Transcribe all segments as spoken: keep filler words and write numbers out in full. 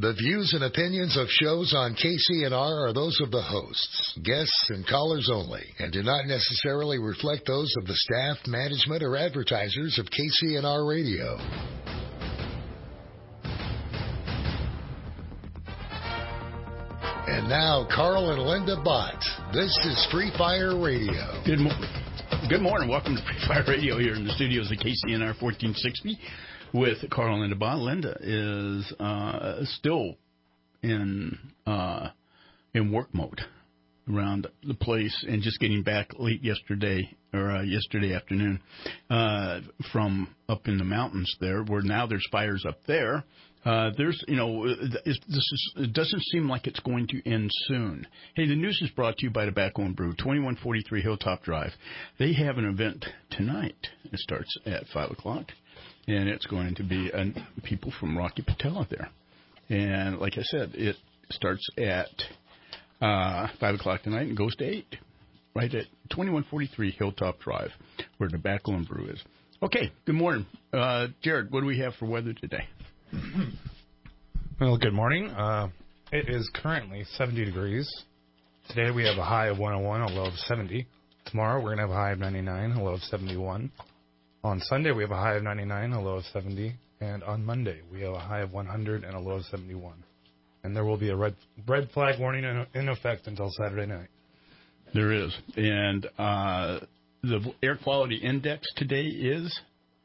The views and opinions of shows on K C N R are those of the hosts, guests, and callers only, and do not necessarily reflect those of the staff, management, or advertisers of K C N R Radio. And now, Carl and Linda Bott. This is Free Fire Radio. Good morning. Good morning. Welcome to Free Fire Radio here in the studios of K C N R fourteen sixty with Carl and Linda Bott. Linda is uh, still in uh, in work mode around the place and just getting back late yesterday or uh, yesterday afternoon uh, from up in the mountains there, where now there's fires up there. Uh, there's, you know, this is, it doesn't seem like it's going to end soon. Hey, the news is brought to you by Tobacco and Brew, twenty-one forty-three Hilltop Drive. They have an event tonight. It starts at five o'clock, and it's going to be uh, people from Rocky Patella there. And like I said, it starts at uh, five o'clock tonight and goes to eight, right at twenty-one forty-three Hilltop Drive, where Tobacco and Brew is. Okay, good morning. Uh, Jared, what do we have for weather today? Well, good morning. Uh, it is currently seventy degrees. Today we have a high of one oh one, a low of seventy. Tomorrow we're going to have a high of ninety-nine, a low of seventy-one. On Sunday we have a high of ninety-nine, a low of seventy. And on Monday we have a high of one hundred and a low of seventy-one. And there will be a red red flag warning in, in effect until Saturday night. There is. And uh, the air quality index today is?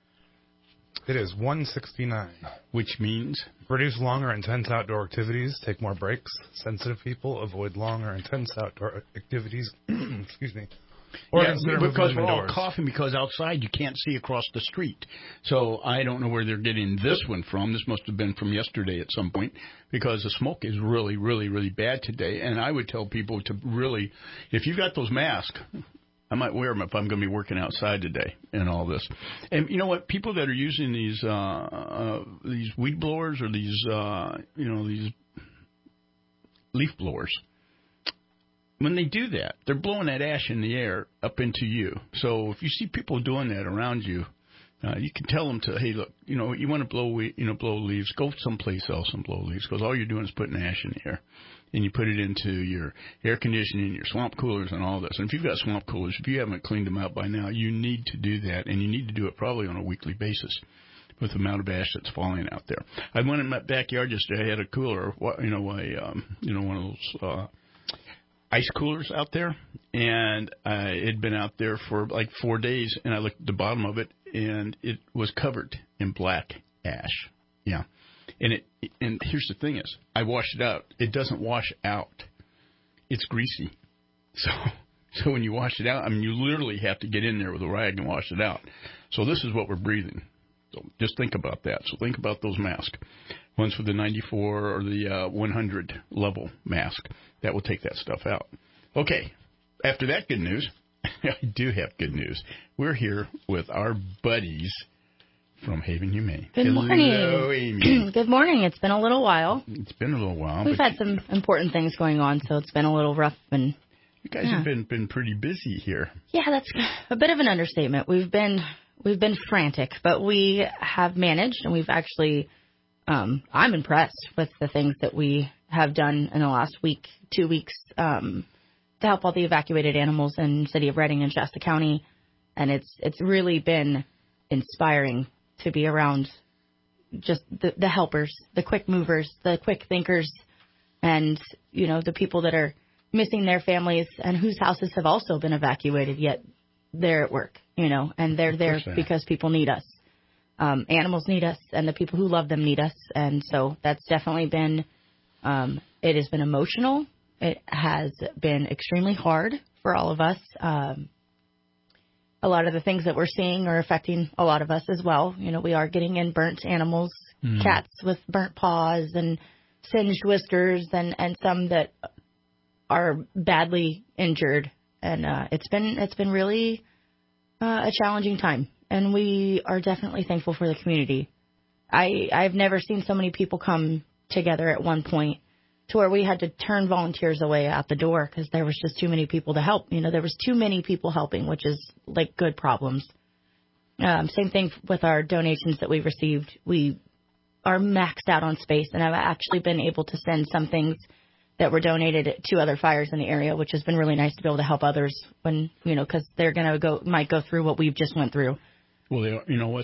It is one sixty-nine. Which means? Reduce long or intense outdoor activities. Take more breaks. Sensitive people avoid long or intense outdoor activities. Excuse me. Or yeah, because we're all coughing because outside you can't see across the street. So I don't know where they're getting this one from. This must have been from yesterday at some point, because the smoke is really, really, really bad today. And I would tell people to really, if you've got those masks, I might wear them if I'm going to be working outside today and all this. And you know what? People that are using these uh, uh, these weed blowers or these uh, you know these leaf blowers, when they do that, they're blowing that ash in the air up into you. So if you see people doing that around you, uh, you can tell them to, hey, look, you know, you want to blow we- you know blow leaves, go someplace else and blow leaves, because all you're doing is putting ash in the air. And you put it into your air conditioning, your swamp coolers, and all this. And if you've got swamp coolers, if you haven't cleaned them out by now, you need to do that, and you need to do it probably on a weekly basis with the amount of ash that's falling out there. I went in my backyard yesterday. I had a cooler, you know, a um, you know, one of those uh, ice coolers out there, and uh, it had been out there for like four days. And I looked at the bottom of it, and it was covered in black ash. Yeah. And it and here's the thing is, I washed it out. It doesn't wash out. It's greasy. So so when you wash it out, I mean, you literally have to get in there with a rag and wash it out. So this is what we're breathing. So just think about that. So think about those masks. One's for the ninety-four or the uh, one hundred level mask. That will take that stuff out. Okay. After that good news, I do have good news. We're here with our buddies from Haven Humane. Good Hello, morning. Amy. Good morning. It's been a little while. It's been a little while. We've had some important things going on, so it's been a little rough. And you guys yeah. have been been pretty busy here. Yeah, that's a bit of an understatement. We've been we've been frantic, but we have managed, and we've actually. Um, I'm impressed with the things that we have done in the last week, two weeks, um, to help all the evacuated animals in the city of Reading and Shasta County, and it's it's really been inspiring to be around just the, the helpers, the quick movers, the quick thinkers, and, you know, the people that are missing their families and whose houses have also been evacuated, yet they're at work, you know, and they're there because people need us. Um, animals need us, and the people who love them need us. And so that's definitely been, um, it has been emotional. It has been extremely hard for all of us. Um, A lot of the things that we're seeing are affecting a lot of us as well. You know, we are getting in burnt animals, mm. cats with burnt paws and singed whiskers, and, and some that are badly injured. And uh, it's been it's been really uh, a challenging time. And we are definitely thankful for the community. I I've never seen so many people come together at one point to where we had to turn volunteers away at the door because there was just too many people to help. You know, there was too many people helping, which is like good problems. Um, same thing with our donations that we received. We are maxed out on space, and I've actually been able to send some things that were donated to other fires in the area, which has been really nice to be able to help others when, you know, because they're going to go, might go through what we've just went through. Well, they, you know what?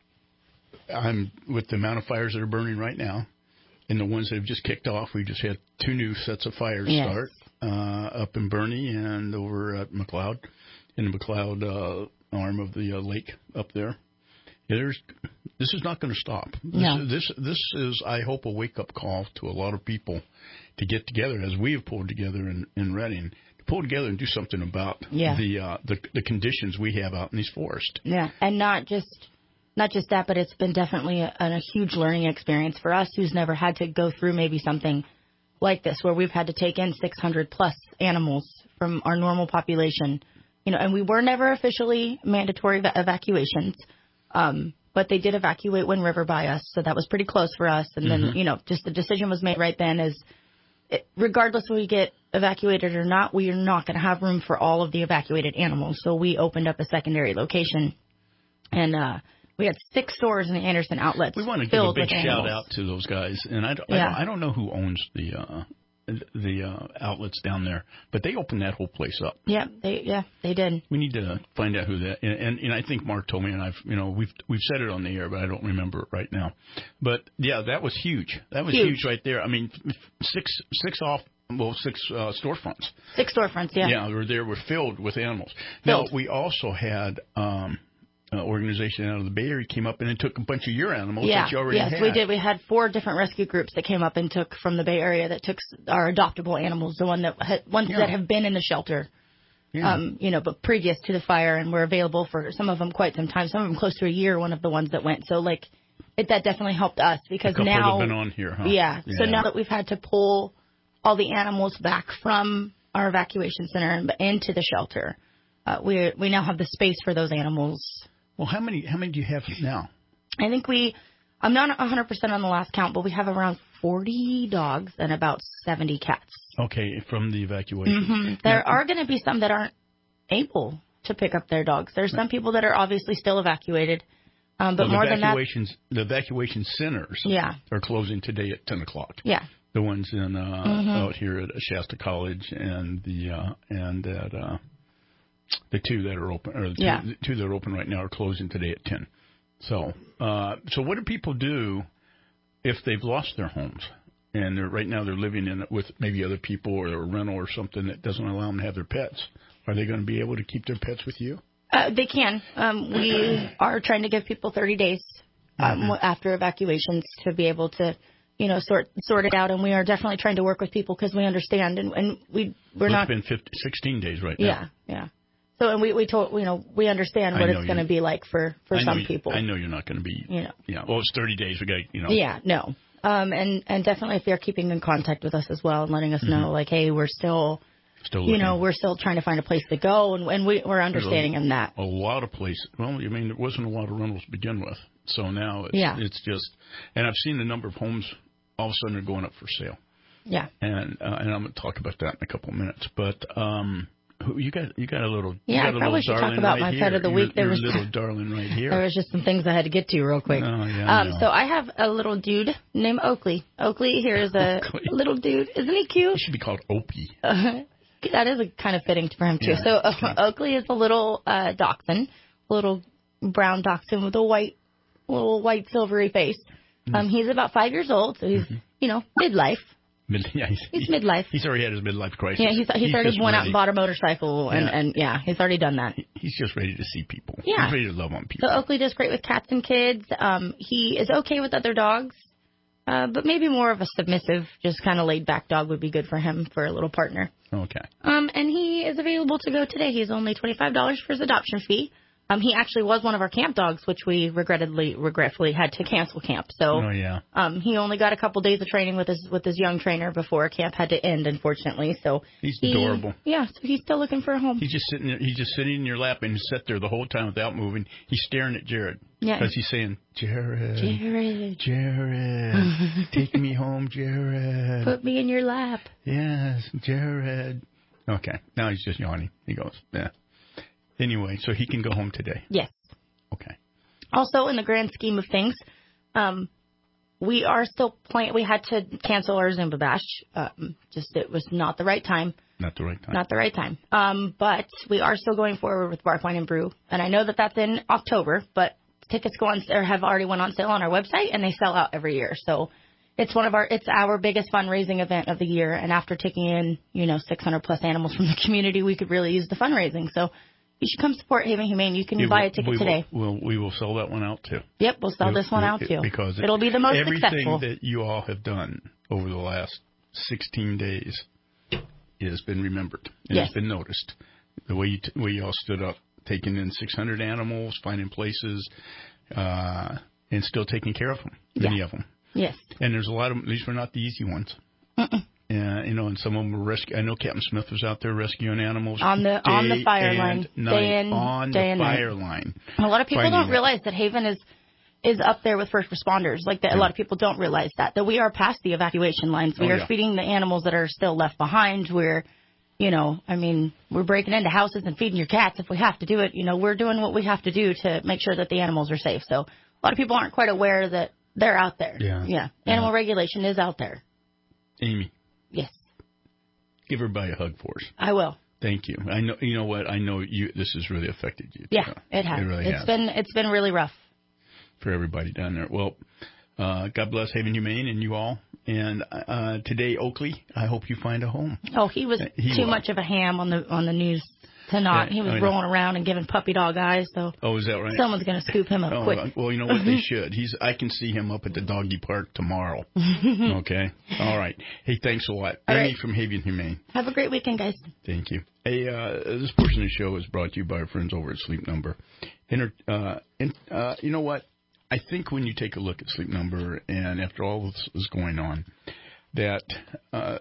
I'm with the amount of fires that are burning right now, and the ones that have just kicked off. We just had two new sets of fires Yes. start uh, up in Bernie and over at McLeod, in the McLeod uh, arm of the uh, lake up there. Yeah, there's, this is not going to stop. This, No. this this is, I hope, a wake-up call to a lot of people to get together, as we have pulled together in, in Redding, to pull together and do something about Yeah. the, uh, the the conditions we have out in these forests. Yeah, and not just not just that, but it's been definitely a, a huge learning experience for us who's never had to go through maybe something like this, where we've had to take in six hundred plus animals from our normal population. You know, and we were never officially mandatory ev- evacuations, um, but they did evacuate Wind River by us, so that was pretty close for us. And then, you know, just the decision was made right then is, it, regardless if we get evacuated or not, we are not going to have room for all of the evacuated animals. So we opened up a secondary location, and uh, we had six stores in the Anderson outlets. We want to give a filled big with shout animals. out to those guys, and I don't, Yeah. I don't, I don't know who owns the uh, the uh, outlets down there, but they opened that whole place up. Yeah, they yeah they did. We need to find out who that, and, and, and I think Mark told me, and I've, you know, we've we've said it on the air, but I don't remember it right now. But yeah, that was huge. That was huge, Huge. right there. I mean, six six off, well, six uh, storefronts. Six storefronts, yeah. Yeah, were there were filled with animals. Now Filled. we also had um, an organization out of the Bay Area came up and it took a bunch of your animals Yeah, that you already yes, had. we did. We had four different rescue groups that came up and took from the Bay Area that took s- our adoptable animals, the one that had, ones Yeah. that have been in the shelter, Yeah. um, you know, but previous to the fire and were available for some of them quite some time, some of them close to a year. One of the ones that went, so like it that definitely helped us because a couple now that have been on here, huh? Yeah. So now that we've had to pull all the animals back from our evacuation center and into the shelter, uh, we we now have the space for those animals. Well, how many how many do you have now? I think we, I'm not one hundred percent on the last count, but we have around forty dogs and about seventy cats. Okay, from the evacuation. hmm There are going to be some that aren't able to pick up their dogs. There's some people that are obviously still evacuated, um, but well, more the than that, evacuations, the evacuation centers Yeah. are closing today at ten o'clock. yeah. The ones in uh, Mm-hmm. out here at Shasta College and the uh, and at uh, the two that are open, or the two, Yeah. the two that are open right now are closing today at ten. So, uh, so what do people do if they've lost their homes and they're right now they're living in it with maybe other people or a rental or something that doesn't allow them to have their pets? Are they going to be able to keep their pets with you? Uh, they can. Um, we are trying to give people thirty days um, Mm-hmm. after evacuations to be able to, you know, sort sort it out. And we are definitely trying to work with people because we understand, and, and we we're Well, not. It's been fifty, sixteen days right Yeah, now. yeah. So and we we told you know we understand I what know it's going to you- be like for for I know some you- people. I know you're not going to be. You know. Yeah. Well, it's thirty days. We got you know. Yeah, no. Um, and and definitely if they're keeping in contact with us as well and letting us know like, hey, we're still. Still You looking. know, we're still trying to find a place to go, and, and we, we're understanding in that. A lot of places. Well, I mean, there wasn't a lot of rentals to begin with, so now it's, Yeah. it's just. And I've seen the number of homes all of a sudden are going up for sale, Yeah. and uh, and I'm going to talk about that in a couple of minutes. But um, who- you got you got a little. Yeah, you got I a probably little should talk darling about right my here. pet of the You're- week. There you're was- a little darling right here. There was just some things I had to get to real quick. Oh, yeah, I um, know. so I have a little dude named Oakley. Oakley here is a Oakley. little dude. Isn't he It cute? should be called Opie. Uh, that is a, kind of fitting for him too. Yeah, so uh, okay. Oakley is a little uh, dachshund, little brown dachshund with a white, little white silvery face. Mm-hmm. Um, he's about five years old, so he's you know midlife. Mid, yeah, he's, He's midlife. He's already had his midlife crisis. Yeah, he's he's, already just went out ready. and bought a motorcycle, and Yeah. and yeah, he's already done that. He's just ready to see people. Yeah. He's ready to love on people. So Oakley does great with cats and kids. Um, he is okay with other dogs, uh, but maybe more of a submissive, just kind of laid back dog would be good for him for a little partner. Okay. Um, and he is available to go today. He's only twenty-five dollars for his adoption fee. Um, he actually was one of our camp dogs, which we regrettably, regretfully had to cancel camp. So, Oh yeah. um, he only got a couple days of training with his with his young trainer before camp had to end, unfortunately. So He's he- adorable. Yeah, so he's still looking for a home. He's just sitting there, he's just sitting in your lap and he sat there the whole time without moving. He's staring at Jared. Yeah. Because he's saying, Jared, Jared, Jared, take me home, Jared. put me in your lap. Yes, Jared. Okay. Now he's just yawning. He goes, yeah. Anyway, so he can go home today. Yes. Okay. Also, in the grand scheme of things, um, we are still playing. We had to cancel our Zumba Bash. Um, just it was not the right time. Not the right time. Not the right time. Um, but we are still going forward with Bark Wine and Brew, and I know that that's in October. But tickets go on or have already went on sale on our website, and they sell out every year. So it's one of our it's our biggest fundraising event of the year. And after taking in you know six hundred plus animals from the community, we could really use the fundraising. So you should come support Haven Humane. You can yeah, buy a ticket we today. Will, we'll, we will sell that one out too. Yep, we'll sell we, this one we, out too because it'll be the most everything successful. Everything that you all have done over the last sixteen days. It has been remembered. It yes. has been noticed. The way you, t- way you all stood up, taking in six hundred animals, finding places, uh, and still taking care of them, many yeah. of them. Yes. And there's a lot of them. These were not the easy ones. Mm-mm. Uh, you know, and some of them were rescue. I know Captain Smith was out there rescuing animals on the on the fire line, night, day in, on day the and fire night. line. A lot of people don't it. realize that Haven is is up there with first responders. Like that, yeah. a lot of people don't realize that that we are past the evacuation lines. We oh, are yeah. feeding the animals that are still left behind. We're You know, I mean, we're breaking into houses and feeding your cats if we have to do it. You know, we're doing what we have to do to make sure that the animals are safe. So a lot of people aren't quite aware that they're out there. Yeah. Yeah. yeah. Animal regulation is out there. Amy. Yes. Give everybody a hug for us. I will. Thank you. I know. You know what? I know you. This has really affected you. Yeah, too. it has. It really it's has. been it's been really rough for everybody down there. Well, uh, God bless Haven Humane and you all. And uh, today, Oakley, I hope you find a home. Oh, he was he too was. much of a ham on the on the news to not. Yeah, he was I rolling around and giving puppy dog eyes. So oh, is that right? Someone's going to scoop him up oh, quick. Well, you know what? They should. He's. I can see him up at the doggy park tomorrow. Okay. All right. Hey, thanks a lot. All Amy right. from Haven Humane. Have a great weekend, guys. Thank you. Hey, uh, this portion of the show is brought to you by our friends over at Sleep Number. Inter, uh, in, uh, you know what? I think when you take a look at Sleep Number, and after all this is going on, that uh,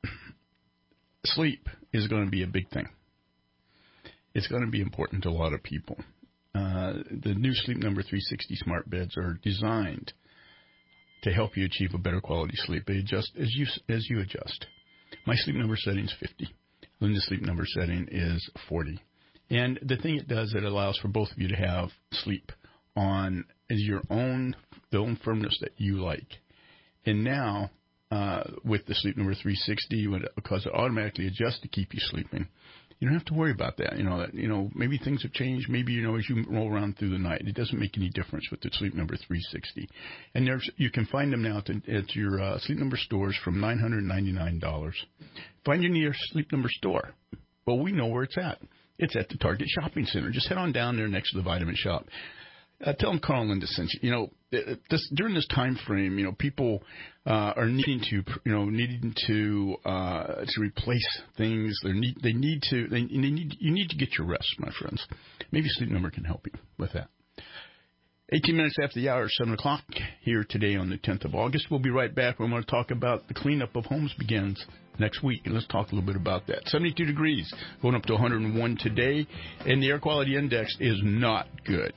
sleep is going to be a big thing. It's going to be important to a lot of people. Uh, the new Sleep Number three sixty smart beds are designed to help you achieve a better quality sleep. They adjust as you as you adjust. My Sleep Number setting is fifty. Linda's Sleep Number setting is forty. And the thing it does, it allows for both of you to have sleep on your own, the own firmness that you like. And now, uh, with the Sleep Number three sixty, because it automatically adjusts to keep you sleeping, you don't have to worry about that. You know, that, you know, maybe things have changed. Maybe, you know, as you roll around through the night, it doesn't make any difference with the Sleep Number three sixty. And there's, you can find them now at, at your uh, Sleep Number stores from nine hundred ninety-nine dollars. Find your nearest Sleep Number store. Well, we know where it's at. It's at the Target Shopping Center. Just head on down there next to the Vitamin Shop. Uh, tell them Carl and Linda sent you. You know, this, during this time frame, you know, people uh, are needing to, you know, needing to uh, to replace things. They need, they need to, they, they need, you need to get your rest, my friends. Maybe Sleep Number can help you with that. eighteen minutes after the hour, seven o'clock here today on the tenth of August. We'll be right back. We're going to talk about the cleanup of homes begins next week, and let's talk a little bit about that. seventy-two degrees, going up to one hundred one today, and the air quality index is not good.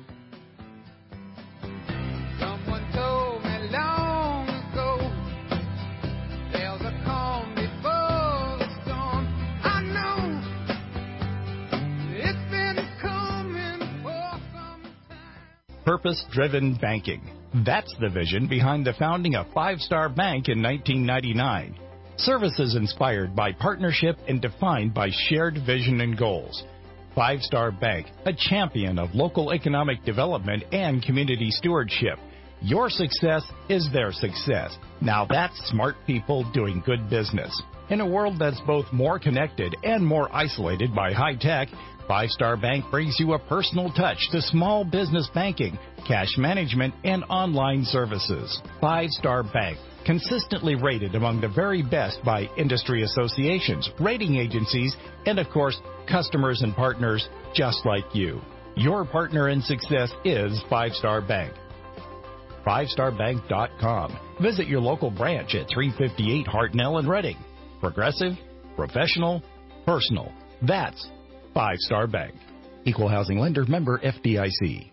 Purpose-driven banking. That's the vision behind the founding of Five Star Bank in nineteen ninety-nine. Services inspired by partnership and defined by shared vision and goals. Five Star Bank, a champion of local economic development and community stewardship. Your success is their success. Now that's smart people doing good business. In a world that's both more connected and more isolated by high tech, Five Star Bank brings you a personal touch to small business banking, cash management, and online services. Five Star Bank, consistently rated among the very best by industry associations, rating agencies, and of course, customers and partners just like you. Your partner in success is Five Star Bank. five star bank dot com. Visit your local branch at three fifty-eight Hartnell in Reading. Progressive, professional, personal. That's Five Star Bank. Equal housing lender, member F D I C.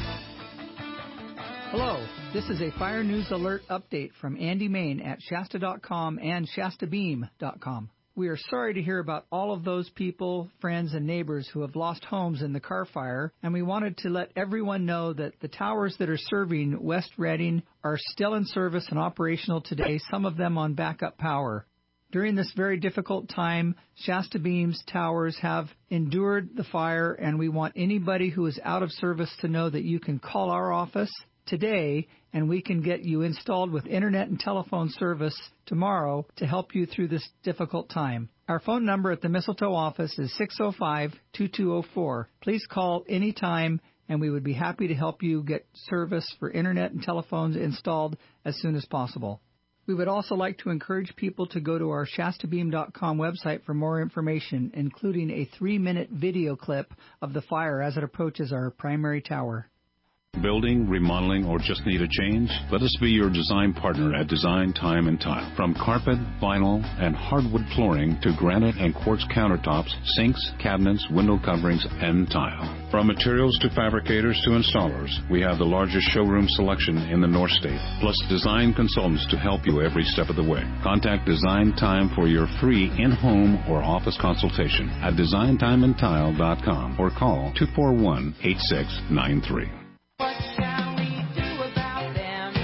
Hello, this is a Fire News Alert update from Andy Main at Shasta dot com and Shasta Beam dot com. We are sorry to hear about all of those people, friends, and neighbors who have lost homes in the Carr Fire, and we wanted to let everyone know that the towers that are serving West Reading are still in service and operational today, some of them on backup power. During this very difficult time, Shasta Beam's towers have endured the fire, and we want anybody who is out of service to know that you can call our office today, and we can get you installed with internet and telephone service tomorrow to help you through this difficult time. Our phone number at the Mistletoe office is six oh five, two two oh four. Please call anytime, and we would be happy to help you get service for internet and telephones installed as soon as possible. We would also like to encourage people to go to our Shasta Beam dot com website for more information, including a three-minute video clip of the fire as it approaches our primary tower. Building, remodeling, or just need a change? Let us be your design partner at Design Time and Tile. From carpet, vinyl, and hardwood flooring to granite and quartz countertops, sinks, cabinets, window coverings, and tile. From materials to fabricators to installers, we have the largest showroom selection in the North State, plus design consultants to help you every step of the way. Contact Design Time for your free in-home or office consultation at design time and tile dot com or call two four one, eight six nine three. What shall we do about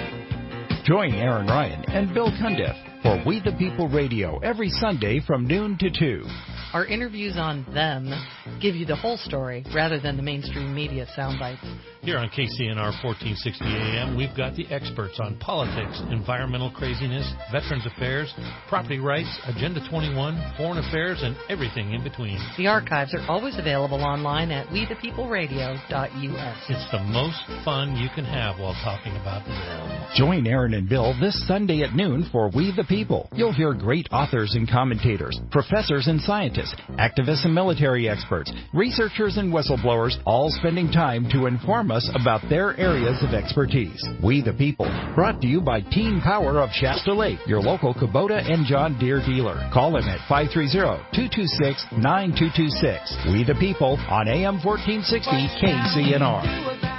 them? Join Aaron Ryan and Bill Cundiff for We the People Radio every Sunday from noon to two. Our interviews on them give you the whole story rather than the mainstream media sound bites. Here on K C N R fourteen sixty A M, we've got the experts on politics, environmental craziness, veterans affairs, property rights, Agenda twenty-one, foreign affairs, and everything in between. The archives are always available online at we the people radio dot U S. It's the most fun you can have while talking about them. Join Aaron and Bill this Sunday at noon for We the People. You'll hear great authors and commentators, professors and scientists, activists and military experts, researchers and whistleblowers, all spending time to inform us about their areas of expertise. We the People, brought to you by Team Power of Shasta Lake, your local Kubota and John Deere dealer. Call them at five three zero, two two six, nine two two six. We the People on A M fourteen sixty K C N R.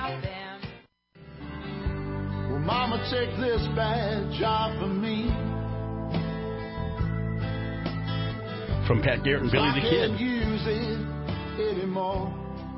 Well, Mama, take this badge off of me. From Pat Garrett and Billy the Kid. I can't use it anymore.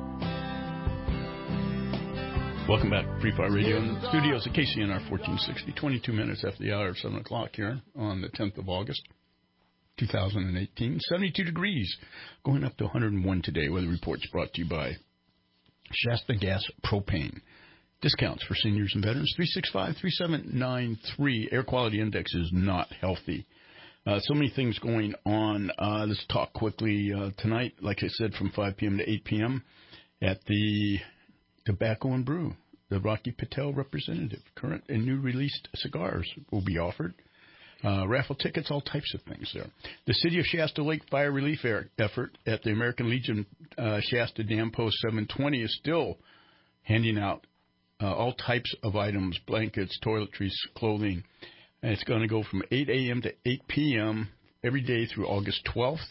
Welcome back to Free Fire Radio in the studios at K C N R fourteen sixty, twenty-two minutes after the hour of seven o'clock here on the tenth of August, two thousand eighteen. seventy-two degrees, going up to one hundred one today. Weather reports brought to you by Shasta Gas Propane. Discounts for seniors and veterans, three six five, three seven nine three. Air quality index is not healthy. Uh, so many things going on. Uh, let's talk quickly uh, tonight, like I said, from five p.m. to eight p.m. at the Tobacco and Brew. The Rocky Patel representative. Current and new released cigars will be offered. Uh, raffle tickets, all types of things there. The City of Shasta Lake Fire Relief effort at the American Legion uh, Shasta Dam Post seven twenty is still handing out uh, all types of items, blankets, toiletries, clothing. And it's going to go from eight a.m. to eight p.m. every day through August twelfth.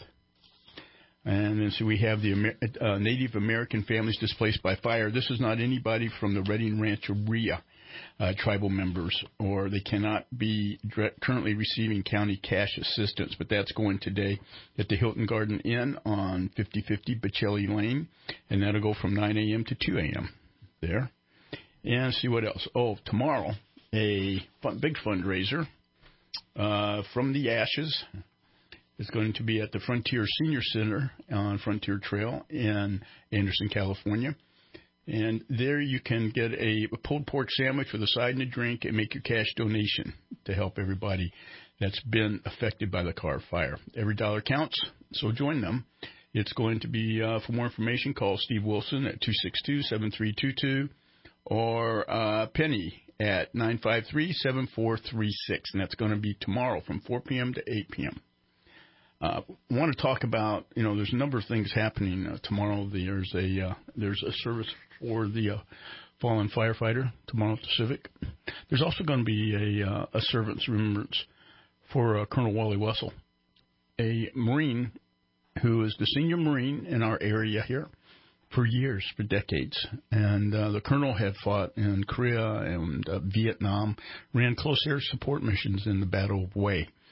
And then so we have the Amer- uh, Native American families displaced by fire. This is not anybody from the Redding Rancheria uh, tribal members, or they cannot be dre- currently receiving county cash assistance. But that's going today at the Hilton Garden Inn on fifty fifty Bocelli Lane. And that'll go from nine a.m. to two a.m. there. And see what else. Oh, tomorrow. A fun, big fundraiser uh, from the ashes is going to be at the Frontier Senior Center on Frontier Trail in Anderson, California. And there you can get a, a pulled pork sandwich with a side and a drink and make your cash donation to help everybody that's been affected by the Carr Fire. Every dollar counts, so join them. It's going to be, uh, for more information, call Steve Wilson at two six two, seven three two two or uh, Penny at nine five three, seven four three six, and that's going to be tomorrow from four p.m. to eight p.m. Uh, I want to talk about, you know, there's a number of things happening uh, tomorrow. There's a uh, there's a service for the uh, fallen firefighter tomorrow at the Civic. There's also going to be a uh, a servant's remembrance for uh, Colonel Wally Wessel, a Marine who is the senior Marine in our area here for years, for decades. And uh, the colonel had fought in Korea and uh, Vietnam, ran close air support missions in the Battle of Hue.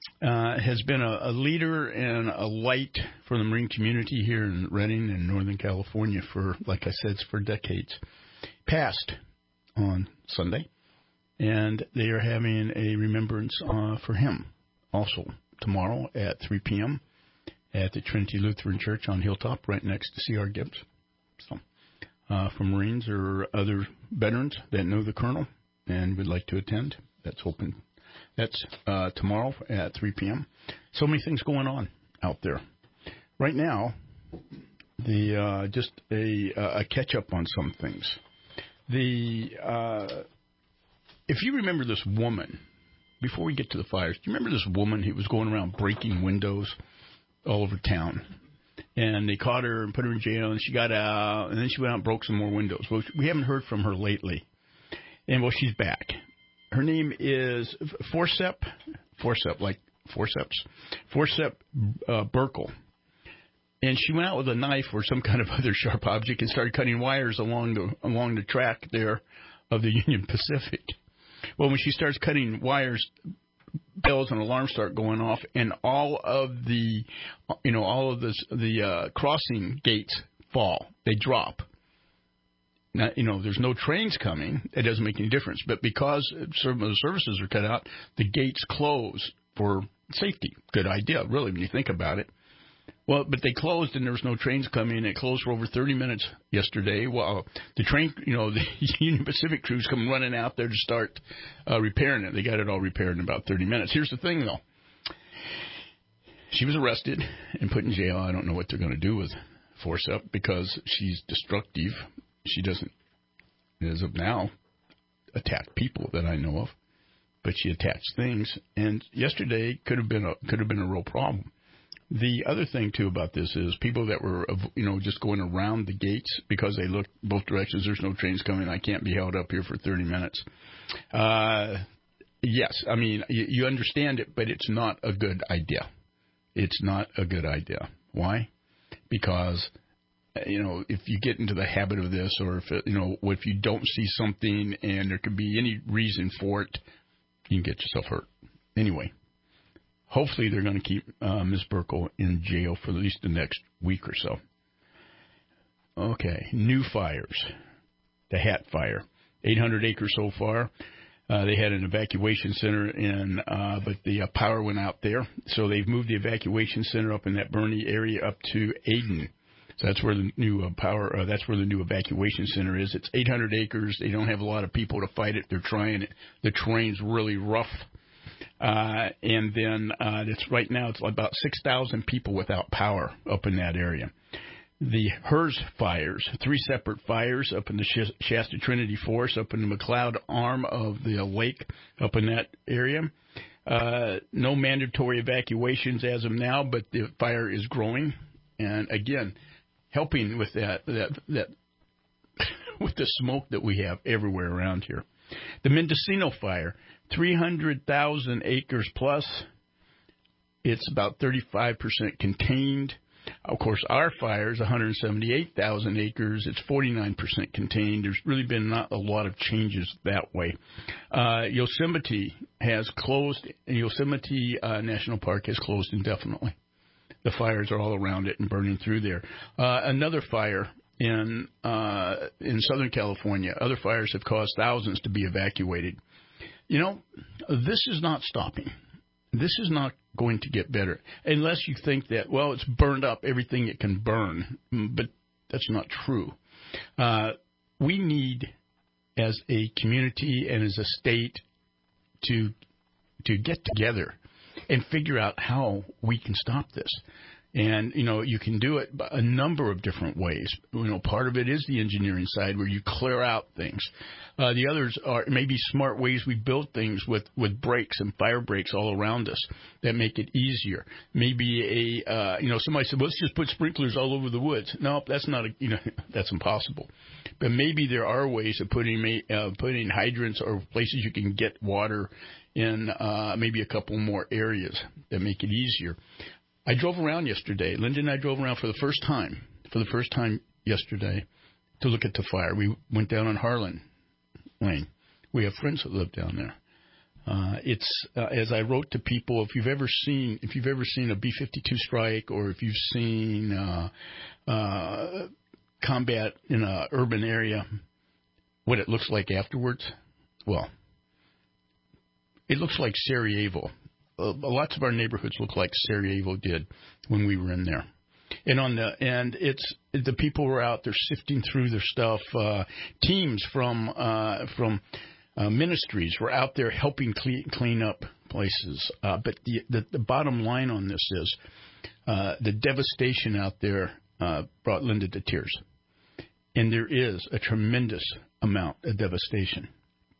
uh, has been a, a leader and a light for the Marine community here in Redding and Northern California for, like I said, for decades. Passed on Sunday, and they are having a remembrance uh, for him also tomorrow at three p.m. at the Trinity Lutheran Church on Hilltop, right next to C R Gibbs. So, uh, for Marines or other veterans that know the Colonel and would like to attend, that's open. That's uh, tomorrow at three p.m. So many things going on out there. Right now, the uh, just a, a catch-up on some things. The uh, if you remember this woman, before we get to the fires, do you remember this woman who was going around breaking windows all over town? And they caught her and put her in jail, and she got out, and then she went out and broke some more windows. Well, we haven't heard from her lately. And, well, she's back. Her name is Forsep, Forsep, like forceps, Forsep uh, Burkle. And she went out with a knife or some kind of other sharp object and started cutting wires along the along the track there of the Union Pacific. Well, when she starts cutting wires, bells and alarms start going off, and all of the, you know, all of the the uh, crossing gates fall. They drop. Now, you know, there's no trains coming. It doesn't make any difference. But because some of the services are cut out, the gates close for safety. Good idea, really, when you think about it. Well, but they closed and there was no trains coming. It closed for over thirty minutes yesterday. Well, the train, you know, the Union Pacific crews come running out there to start uh, repairing it. They got it all repaired in about thirty minutes. Here's the thing, though. She was arrested and put in jail. I don't know what they're going to do with Forsep because she's destructive. She doesn't, as of now, attack people that I know of, but she attacks things. And yesterday could have been a could have been a real problem. The other thing, too, about this is people that were, you know, just going around the gates because they looked both directions. There's no trains coming. I can't be held up here for thirty minutes. Uh, yes, I mean, you, you understand it, but it's not a good idea. It's not a good idea. Why? Because, you know, if you get into the habit of this or if, it, you know, if you don't see something and there could be any reason for it, you can get yourself hurt. Anyway. Hopefully they're going to keep uh, Miz Burkle in jail for at least the next week or so. Okay, new fires. The Hat Fire. eight hundred acres so far. Uh, they had an evacuation center, in, uh, but the uh, power went out there. So they've moved the evacuation center up in that Bernie area up to Aden. So that's where the new uh, power, uh, that's where the new evacuation center is. It's eight hundred acres. They don't have a lot of people to fight it. They're trying it. The terrain's really rough. Uh, and then uh, it's right now it's about six thousand people without power up in that area. The Hers fires, three separate fires up in the Shasta Trinity Forest, up in the McLeod arm of the lake up in that area. Uh, no mandatory evacuations as of now, but the fire is growing. And again, helping with that, that, that with the smoke that we have everywhere around here. The Mendocino fire. three hundred thousand acres plus. It's about thirty-five percent contained. Of course, our fire is one hundred seventy-eight thousand acres. It's forty-nine percent contained. There's really been not a lot of changes that way. Uh, Yosemite has closed. Yosemite uh, National Park has closed indefinitely. The fires are all around it and burning through there. Uh, another fire in uh, in Southern California. Other fires have caused thousands to be evacuated. You know, this is not stopping. This is not going to get better unless you think that, well, it's burned up everything it can burn. But that's not true. Uh, we need, as a community and as a state, to to get together and figure out how we can stop this. And, you know, you can do it a number of different ways. You know, part of it is the engineering side where you clear out things. Uh, the others are maybe smart ways we build things with, with breaks and fire breaks all around us that make it easier. Maybe a, uh, you know, somebody said, well, let's just put sprinklers all over the woods. No, that's not, a, you know, that's impossible. But maybe there are ways of putting, uh, putting hydrants or places you can get water in uh, maybe a couple more areas that make it easier. I drove around yesterday. Linda and I drove around for the first time, for the first time yesterday, to look at the fire. We went down on Harlan Lane. We have friends that live down there. Uh, it's uh, as I wrote to people. If you've ever seen, if you've ever seen a B fifty-two strike, or if you've seen uh, uh, combat in an urban area, what it looks like afterwards, well, it looks like Sarajevo. Uh, lots of our neighborhoods look like Sarajevo did when we were in there. And on the and it's the people were out there sifting through their stuff. Uh, teams from uh, from uh, ministries were out there helping clean, clean up places. Uh, but the, the the bottom line on this is uh, the devastation out there uh, brought Linda to tears, and there is a tremendous amount of devastation.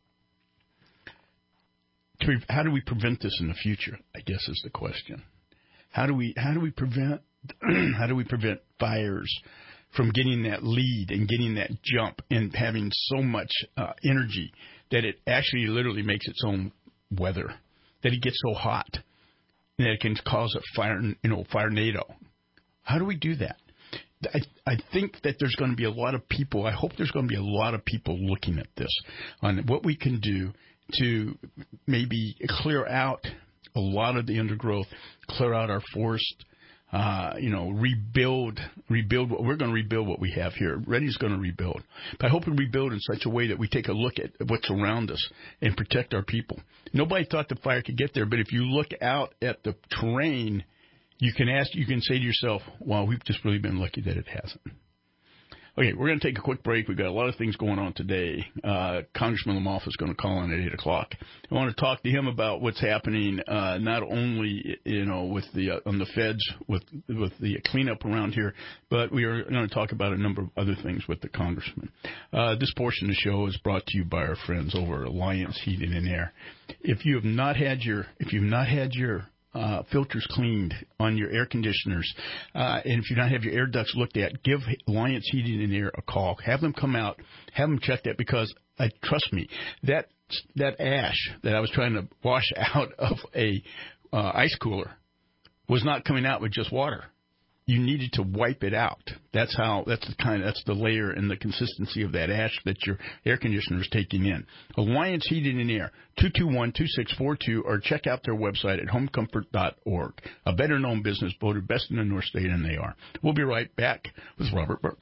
How do we prevent this in the future, I guess, is the question. How do we how do we prevent how do we prevent fires from getting that lead and getting that jump and having so much uh, energy that it actually literally makes its own weather, that it gets so hot that it can cause a fire, you know, firenado? How do we do that? I, I think that there's going to be a lot of people, I hope there's going to be a lot of people looking at this on what we can do to maybe clear out a lot of the undergrowth, clear out our forest, uh, you know, rebuild, rebuild what we're going to rebuild what we have here. Ready's going to rebuild. But I hope we rebuild in such a way that we take a look at what's around us and protect our people. Nobody thought the fire could get there, but if you look out at the terrain, you can ask, you can say to yourself, wow, we've just really been lucky that it hasn't. Okay, we're going to take a quick break. We've got a lot of things going on today. Uh, Congressman Lamothe is going to call in at eight o'clock. I want to talk to him about what's happening, uh, not only, you know, with the uh, on the feds, with with the cleanup around here, but we are going to talk about a number of other things with the congressman. Uh, this portion of the show is brought to you by our friends over at Alliance Heating and Air. If you have not had your, if you've not had your Uh, filters cleaned on your air conditioners, uh, and if you don't have your air ducts looked at, give Alliance Heating and Air a call. Have them come out, have them check that, because uh, trust me, that that ash that I was trying to wash out of a uh, ice cooler was not coming out with just water. You needed to wipe it out. That's how. That's the kind. That's the layer and the consistency of that ash that your air conditioner is taking in. Alliance Heating and Air, two two one, two six four two, or check out their website at home comfort dot org. A better-known business, voted best in the North State, and they are. We'll be right back with Robert Burke.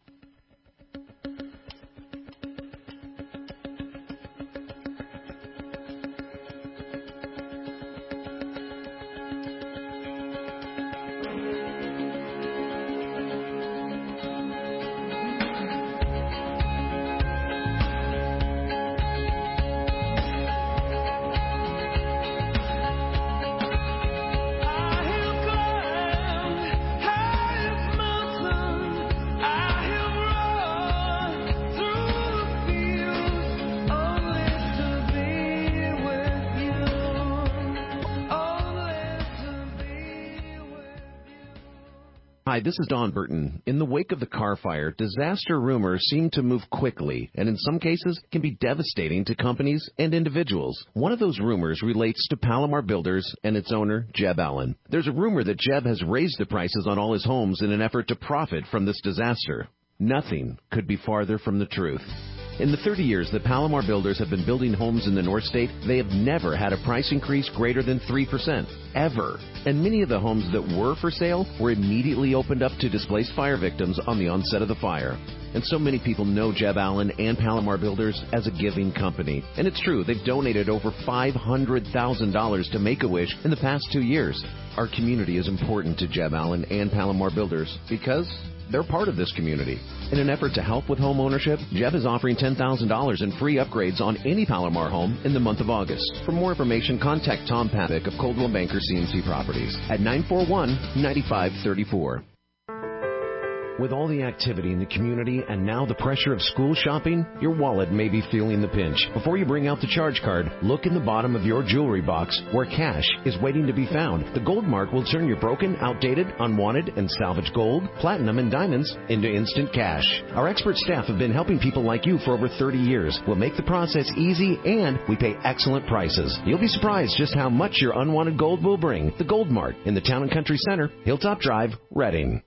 Hi, this is Don Burton. In the wake of the Carr fire, disaster rumors seem to move quickly and in some cases can be devastating to companies and individuals. One of those rumors relates to Palomar Builders and its owner, Jeb Allen. There's a rumor that Jeb has raised the prices on all his homes in an effort to profit from this disaster. Nothing could be farther from the truth. In the thirty years that Palomar Builders have been building homes in the North State, they have never had a price increase greater than three percent, ever. And many of the homes that were for sale were immediately opened up to displaced fire victims on the onset of the fire. And so many people know Jeb Allen and Palomar Builders as a giving company. And it's true, they've donated over five hundred thousand dollars to Make-A-Wish in the past two years. Our community is important to Jeb Allen and Palomar Builders because they're part of this community. In an effort to help with home ownership, Jeb is offering ten thousand dollars in free upgrades on any Palomar home in the month of August. For more information, contact Tom Pavick of Coldwell Banker C and C Properties at nine four one, nine five three four. With all the activity in the community and now the pressure of school shopping, your wallet may be feeling the pinch. Before you bring out the charge card, look in the bottom of your jewelry box where cash is waiting to be found. The Gold Mark will turn your broken, outdated, unwanted, and salvaged gold, platinum, and diamonds into instant cash. Our expert staff have been helping people like you for over thirty years. We'll make the process easy and we pay excellent prices. You'll be surprised just how much your unwanted gold will bring. The Gold Mart in the Town and Country Center, Hilltop Drive, Reading.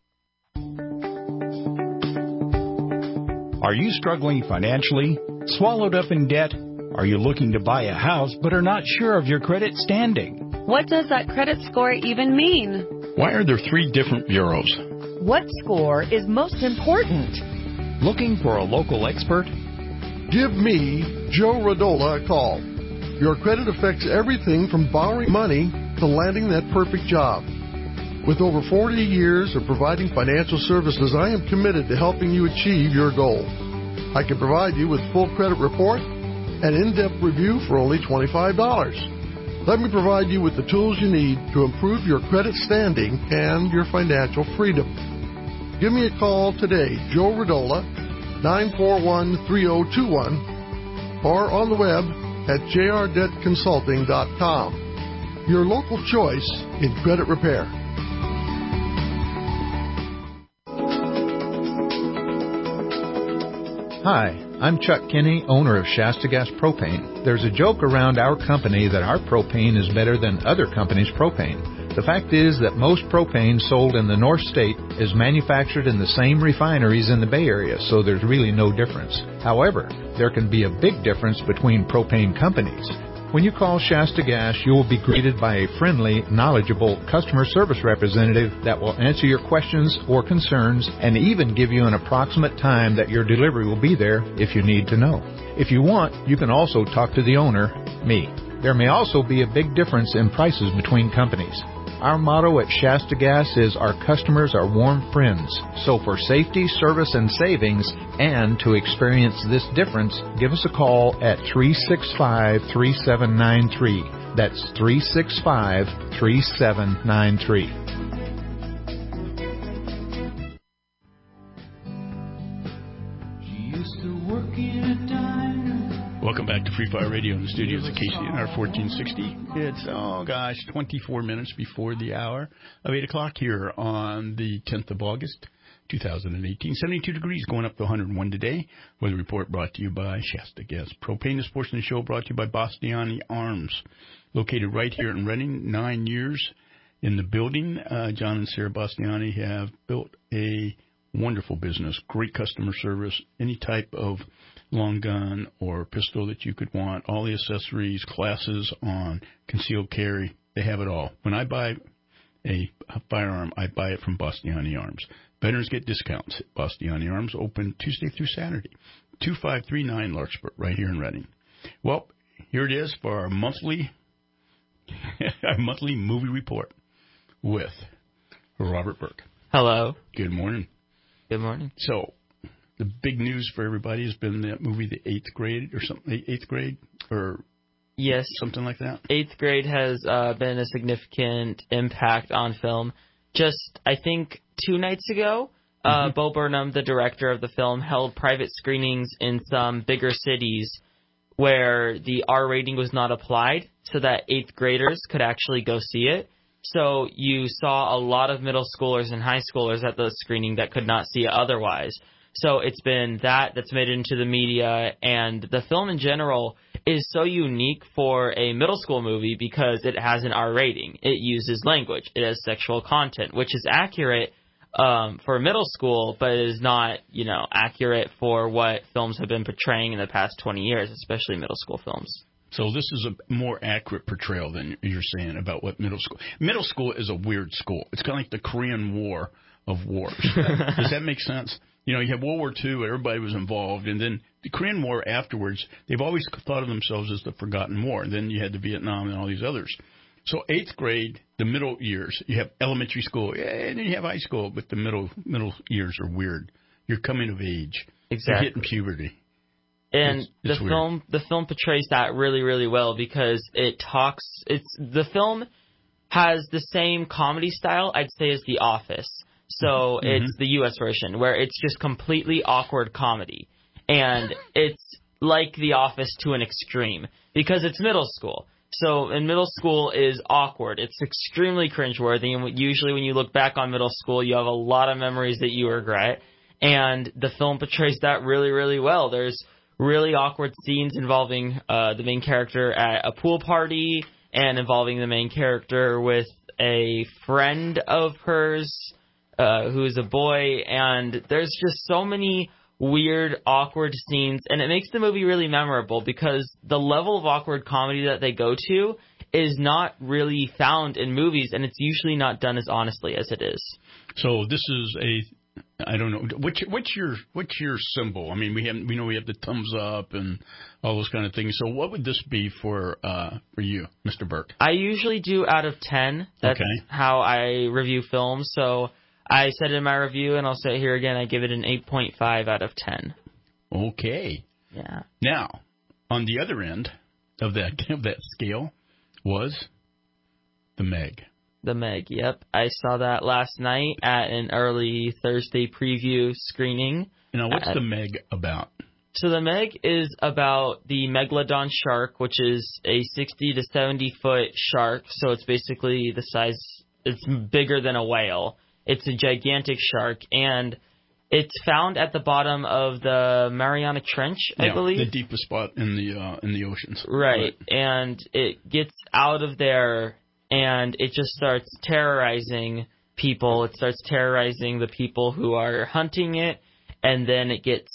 Are you struggling financially? Swallowed up in debt? Are you looking to buy a house but are not sure of your credit standing? What does that credit score even mean? Why are there three different bureaus? What score is most important? Looking for a local expert? Give me, Joe Radola, a call. Your credit affects everything from borrowing money to landing that perfect job. With over forty years of providing financial services, I am committed to helping you achieve your goal. I can provide you with full credit report and in-depth review for only twenty-five dollars. Let me provide you with the tools you need to improve your credit standing and your financial freedom. Give me a call today, Joe Radola, nine four one, three oh two one, or on the web at j r debt consulting dot com. Your local choice in credit repair. Hi, I'm Chuck Kinney, owner of Shasta Gas Propane. There's a joke around our company that our propane is better than other companies' propane. The fact is that most propane sold in the North State is manufactured in the same refineries in the Bay Area, so there's really no difference. However, there can be a big difference between propane companies. When you call Shasta Gas, you will be greeted by a friendly, knowledgeable customer service representative that will answer your questions or concerns and even give you an approximate time that your delivery will be there if you need to know. If you want, you can also talk to the owner, me. There may also be a big difference in prices between companies. Our motto at Shasta Gas is our customers are warm friends. So for safety, service, and savings, and to experience this difference, give us a call at three six five, three seven nine three. That's three six five, three seven nine three. Welcome back to Free Fire Radio in the studios of K C N R fourteen sixty. It's, oh gosh, twenty-four minutes before the hour of eight o'clock here on the tenth of August, two thousand eighteen. seventy-two degrees, going up to one hundred one today. Weather report brought to you by Shasta Gas Propane. This portion of the show brought to you by Bastiani Arms, located right here in Reading. Nine years in the building. Uh, John and Sarah Bastiani have built a wonderful business, great customer service, any type of long gun or pistol that you could want, all the accessories, classes on concealed carry, they have it all. When I buy a, a firearm, I buy it from Bastiani Arms. Veterans get discounts at Bastiani Arms, open Tuesday through Saturday. two five three nine Larkspur, right here in Reading. Well, here it is for our monthly, our monthly movie report with Robert Burke. Hello. Good morning. Good morning. So, the big news for everybody has been that movie, The Eighth Grade, or something. Eighth Grade, or yes, something like that. Eighth Grade has uh, been a significant impact on film. Just, I think, two nights ago, uh, mm-hmm. Bo Burnham, the director of the film, held private screenings in some bigger cities where the R rating was not applied, so that eighth graders could actually go see it. So you saw a lot of middle schoolers and high schoolers at the screening that could not see it otherwise. So it's been that that's made it into the media, and the film in general is so unique for a middle school movie because it has an R rating. It uses language. It has sexual content, which is accurate um, for middle school, but it is not, you know, accurate for what films have been portraying in the past twenty years, especially middle school films. So this is a more accurate portrayal than you're saying about what middle school. Middle school is a weird school. It's kind of like the Korean War of wars. Does that make sense? You know, you have World War Two, everybody was involved, and then the Korean War afterwards, they've always thought of themselves as the forgotten war. And then you had the Vietnam and all these others. So eighth grade, the middle years, you have elementary school, and then you have high school, but the middle middle years are weird. You're coming of age. Exactly. You're hitting puberty. And it's, it's the weird. film the film portrays that really, really well because it talks it's the film has the same comedy style, I'd say, as The Office. So mm-hmm. it's the U S version, where it's just completely awkward comedy. And it's like The Office to an extreme, because it's middle school. So in middle school is awkward. It's extremely cringeworthy, and usually when you look back on middle school, you have a lot of memories that you regret. And the film portrays that really, really well. There's really awkward scenes involving uh, the main character at a pool party and involving the main character with a friend of hers, Uh, who is a boy, and there's just so many weird, awkward scenes, and it makes the movie really memorable because the level of awkward comedy that they go to is not really found in movies, and it's usually not done as honestly as it is. So this is a, I don't know, what's your, what's your what's your symbol? I mean, we have we know we have the thumbs up and all those kind of things. So what would this be for uh, for you, Mister Burke? I usually do out of ten. That's okay. how I review films. So I said in my review, and I'll say it here again, I give it an eight point five out of ten. Okay. Yeah. Now, on the other end of that of that scale was The Meg. The Meg, yep. I saw that last night at an early Thursday preview screening. Now, what's at, The Meg about? So The Meg is about the Megalodon shark, which is a sixty to seventy foot shark. So it's basically the size, it's bigger than a whale. It's a gigantic shark, and it's found at the bottom of the Mariana Trench, I yeah, believe. The deepest spot in the uh, in the oceans. Right. right, and it gets out of there, and it just starts terrorizing people. It starts terrorizing the people who are hunting it, and then it gets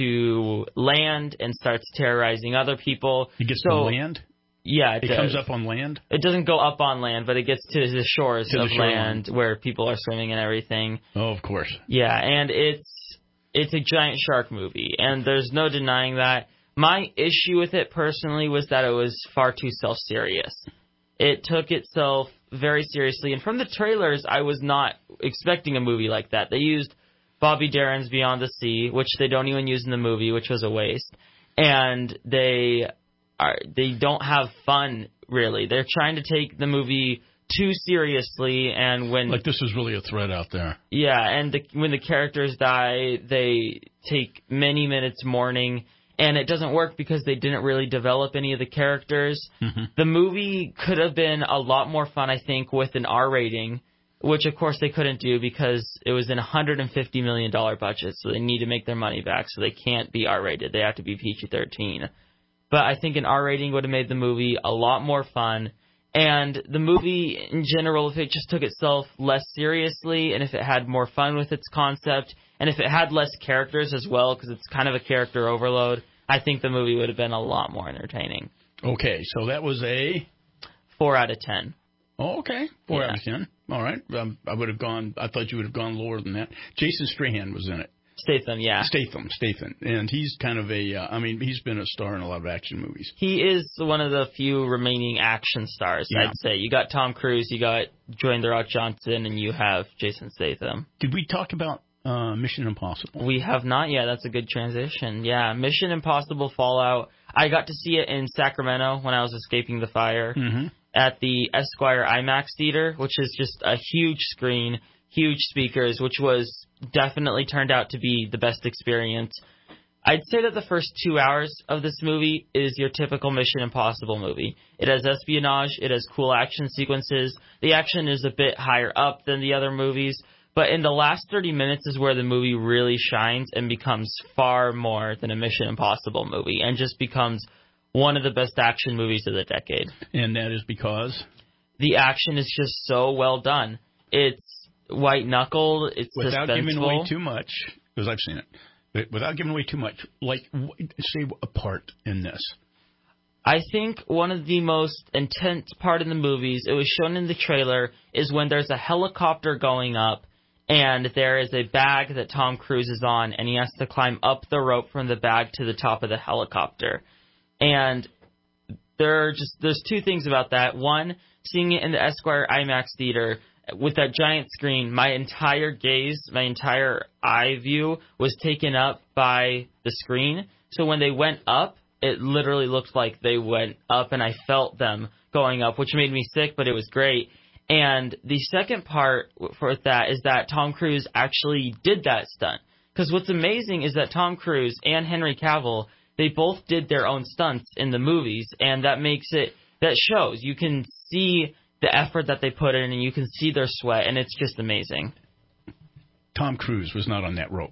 to land and starts terrorizing other people. It gets so, to land? Yeah, it, it does. comes up on land? It doesn't go up on land, but it gets to the shores to of the land where people are swimming and everything. Oh, of course. Yeah, and it's it's a giant shark movie, and there's no denying that. My issue with it personally was that it was far too self-serious. It took itself very seriously, and from the trailers, I was not expecting a movie like that. They used Bobby Darin's Beyond the Sea, which they don't even use in the movie, which was a waste, and they are they don't have fun, really. They're trying to take the movie too seriously, and when... Like this is really a threat out there. Yeah, and the, when the characters die, they take many minutes mourning, and it doesn't work because they didn't really develop any of the characters. Mm-hmm. The movie could have been a lot more fun, I think, with an R rating, which, of course, they couldn't do because it was in a one hundred fifty million dollars budget, so they need to make their money back, so they can't be R-rated. They have to be P G thirteen. But I think an R rating would have made the movie a lot more fun. And the movie, in general, if it just took itself less seriously and if it had more fun with its concept and if it had less characters as well, because it's kind of a character overload, I think the movie would have been a lot more entertaining. Okay, so that was a... Four out of ten. Oh, okay. Four yeah. out of ten. All right. Um, I would have gone... I thought you would have gone lower than that. Jason Strahan was in it. Statham, yeah. Statham, Statham. And he's kind of a, uh, I mean, he's been a star in a lot of action movies. He is one of the few remaining action stars, yeah. I'd say. You got Tom Cruise, you got Dwayne The Rock Johnson, and you have Jason Statham. Did we talk about uh, Mission Impossible? We have not yet. That's a good transition. Yeah, Mission Impossible Fallout. I got to see it in Sacramento when I was escaping the fire mm-hmm. at the Esquire IMAX Theater, which is just a huge screen, huge speakers, which was definitely turned out to be the best experience. I'd say that the first two hours of this movie is your typical Mission Impossible movie. It has espionage, it has cool action sequences. The action is a bit higher up than the other movies, but in the last thirty minutes is where the movie really shines and becomes far more than a Mission Impossible movie and just becomes one of the best action movies of the decade. And that is because? The action is just so well done. It's white-knuckled, it's without suspenseful. giving away too much, because I've seen it, but without giving away too much, like, say a part in this. I think one of the most intense part in the movies, it was shown in the trailer, is when there's a helicopter going up, and there is a bag that Tom Cruise is on, and he has to climb up the rope from the bag to the top of the helicopter. And there are just there's two things about that. One, seeing it in the Esquire IMAX Theater, with that giant screen, my entire gaze, my entire eye view was taken up by the screen. So when they went up, it literally looked like they went up, and I felt them going up, which made me sick, but it was great. And the second part for that is that Tom Cruise actually did that stunt. Because what's amazing is that Tom Cruise and Henry Cavill, they both did their own stunts in the movies, and that makes it, that shows. You can see the effort that they put in, and you can see their sweat, and it's just amazing. Tom Cruise was not on that rope.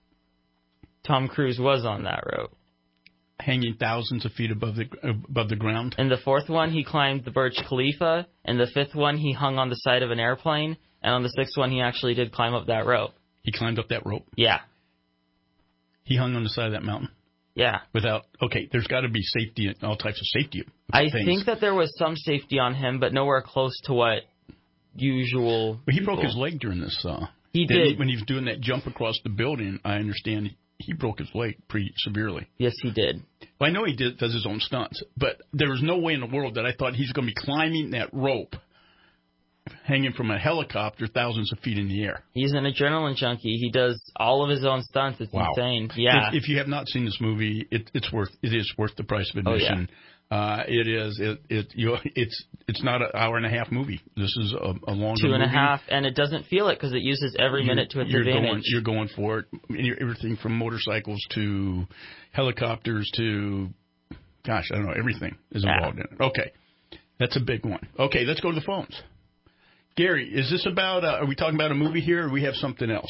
Tom Cruise was on that rope. Hanging thousands of feet above the above the ground? In the fourth one, he climbed the Burj Khalifa. In the fifth one, he hung on the side of an airplane. And on the sixth one, he actually did climb up that rope. He climbed up that rope? Yeah. He hung on the side of that mountain? Yeah. Without, okay, there's got to be safety, all types of safety I things. think that there was some safety on him, but nowhere close to what usual. But he people. broke his leg during this. Uh, he then did. He, when he was doing that jump across the building, I understand he broke his leg pretty severely. Yes, he did. Well, I know he did, does his own stunts, but there was no way in the world that I thought he's going to be climbing that rope, hanging from a helicopter thousands of feet in the air. He's an adrenaline junkie. He does all of his own stunts. It's wow. insane. Yeah. If, if you have not seen this movie, it, it's worth it is worth the price of admission. Oh, yeah. Uh, it is it it you it's it's not an hour and a half movie. This is a, a longer two and movie. a half, and it doesn't feel it because it uses every you're, minute to its you're advantage. Going, you're going for it. You're, everything from motorcycles to helicopters to, gosh, I don't know, everything is involved yeah. in it. Okay, that's a big one. Okay, let's go to the phones. Gary, is this about? Uh, are we talking about a movie here, or do we have something else?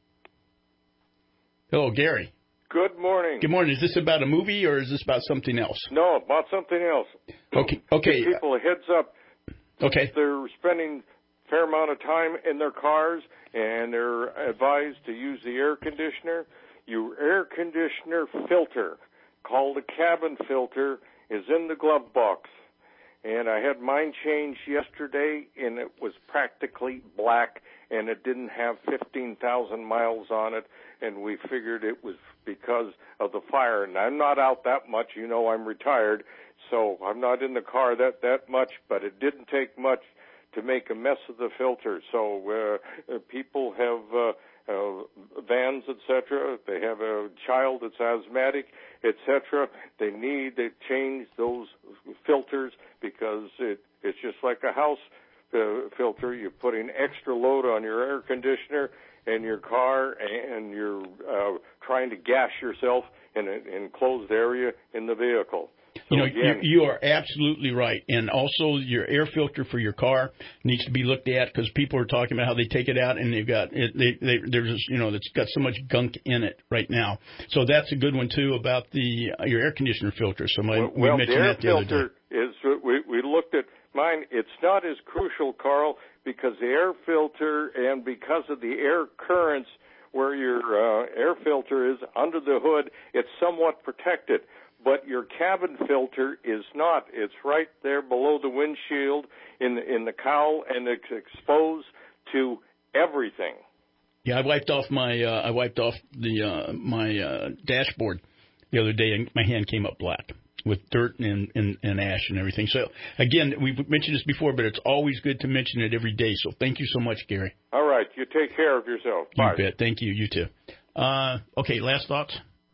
Hello, Gary. Good morning. Good morning. Is this about a movie or is this about something else? No, about something else. Okay. Okay. Give people a heads up. Okay. They're spending a fair amount of time in their cars, and they're advised to use the air conditioner. Your air conditioner filter, called a cabin filter, is in the glove box. And I had mine changed yesterday, and it was practically black, and it didn't have fifteen thousand miles on it, and we figured it was because of the fire. And I'm not out that much. You know, I'm retired, so I'm not in the car that, that much, but it didn't take much to make a mess of the filter. So uh, people have uh, uh, vans, et cetera. They have a child that's asthmatic, et cetera. They need to change those filters because it, it's just like a house uh, filter. You're putting extra load on your air conditioner in your car, and you're uh, trying to gas yourself in an enclosed area in the vehicle. So you know, again, you, you are absolutely right. And also your air filter for your car needs to be looked at because people are talking about how they take it out and they've got it, they, they, there's just, you know, it's got so much gunk in it right now. So that's a good one too about the uh, your air conditioner filter. So my, well, we well, mentioned the air that the other filter day. is we we looked at mine. It's not as crucial, Carl, because the air filter and because of the air currents where your uh, air filter is under the hood, it's somewhat protected. But your cabin filter is not. It's right there below the windshield in the, in the cowl, and it's exposed to everything. Yeah, I wiped off my uh, I wiped off the uh, my uh, dashboard the other day, and my hand came up black with dirt and, and, and ash and everything. So, again, we've mentioned this before, but it's always good to mention it every day. So thank you so much, Gary. All right. You take care of yourself. Bye. You bet. Thank you. You too. Uh, okay, last thoughts?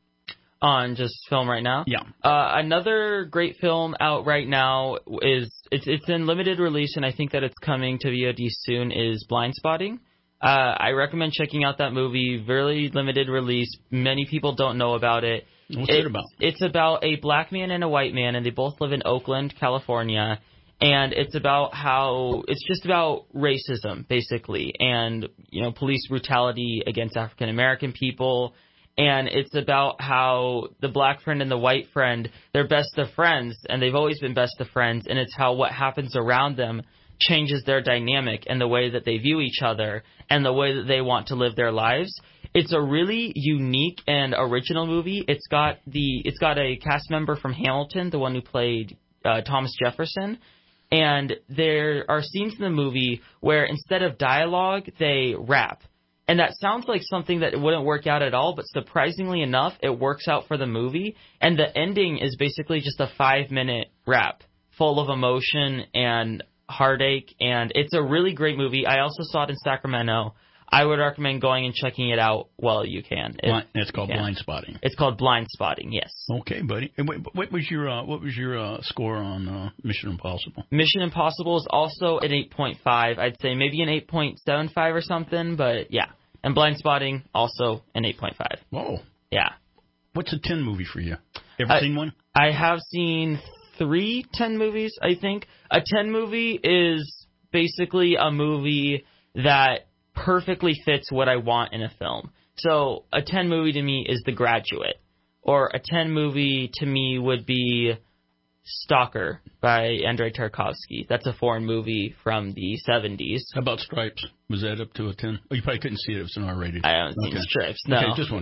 On just film right now? Yeah. Uh, another great film out right now is, it's it's in limited release, and I think that it's coming to V O D soon, is Blind Spotting. Uh, I recommend checking out that movie. Very limited release. Many people don't know about it. What's it, it about? It's about a black man and a white man, and they both live in Oakland, California. And it's about how it's just about racism, basically, and you know, police brutality against African American people. And it's about how the black friend and the white friend, they're best of friends, and they've always been best of friends. And it's how what happens around them changes their dynamic and the way that they view each other and the way that they want to live their lives. It's a really unique and original movie. It's got the it's got a cast member from Hamilton, the one who played uh, Thomas Jefferson. And there are scenes in the movie where instead of dialogue, they rap. And that sounds like something that wouldn't work out at all, but surprisingly enough, it works out for the movie. And the ending is basically just a five-minute rap full of emotion and heartache. And it's a really great movie. I also saw it in Sacramento. I would recommend going and checking it out while you can. It, Blind, it's called can. Blind Spotting. It's called Blind Spotting, yes. Okay, buddy. And what, what was your uh, what was your uh, score on uh, Mission Impossible? Mission Impossible is also an eight point five. I'd say maybe an eight point seven five or something, but yeah. And Blind Spotting, also an eight point five. Whoa. Yeah. What's a ten movie for you? Ever I, seen one? I have seen three ten movies, I think. A ten movie is basically a movie that perfectly fits what I want in a film. So a ten movie to me is The Graduate. Or a ten movie to me would be Stalker by Andrei Tarkovsky. That's a foreign movie from the seventies. How about Stripes? Was that up to a ten? Oh, you probably couldn't see it. It was an R rated. I haven't okay. seen Stripes, no. Okay, just wondering.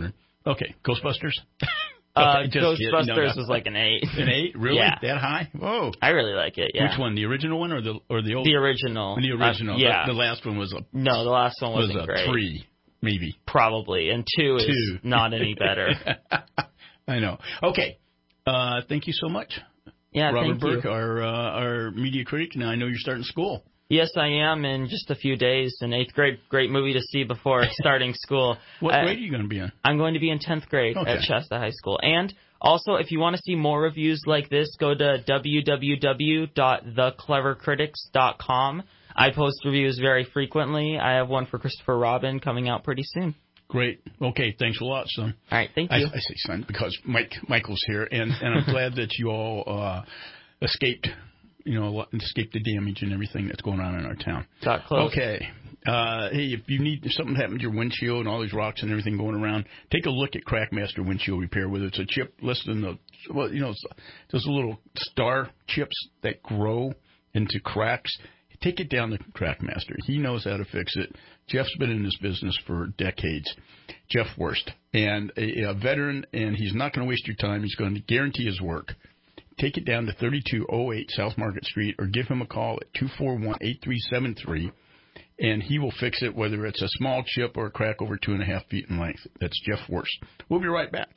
Okay, Ghostbusters? Uh, Okay, just kidding. Ghostbusters No, no. was like an eight. An eight? Really? Yeah. That high? Whoa. I really like it, yeah. Which one, the original one or the or the old The original. The original. Uh, yeah. The, the last one was a... No, the last one wasn't was a great. three, maybe. Probably. And two, Two. is not any better. I know. Okay. Uh, thank you so much. Yeah, Robert thank Burke, you. our, uh, our media critic. Now I know you're starting school. Yes, I am in just a few days. An eighth grade, great movie to see before starting school. What uh, grade are you going to be in? I'm going to be in tenth grade Okay. at Shasta High School. And also, if you want to see more reviews like this, go to w w w dot the clever critics dot com. I post reviews very frequently. I have one for Christopher Robin coming out pretty soon. Great. Okay, thanks a lot, son. All right, thank I, you. I say son because Mike Michael's here, and, and I'm glad that you all uh, escaped, you know, escaped the damage and everything that's going on in our town. Got close. Okay. Uh, hey, if you need if something happened to your windshield and all these rocks and everything going around, take a look at Crackmaster Windshield Repair. Whether it's a chip less than the, well, you know, those little star chips that grow into cracks. Take it down to Crackmaster. He knows how to fix it. Jeff's been in this business for decades. Jeff Worst, and a, a veteran, and he's not going to waste your time. He's going to guarantee his work. Take it down to thirty-two oh eight South Market Street, or give him a call at two four one, eight three seven three, and he will fix it, whether it's a small chip or a crack over two and a half feet in length. That's Jeff Worst. We'll be right back.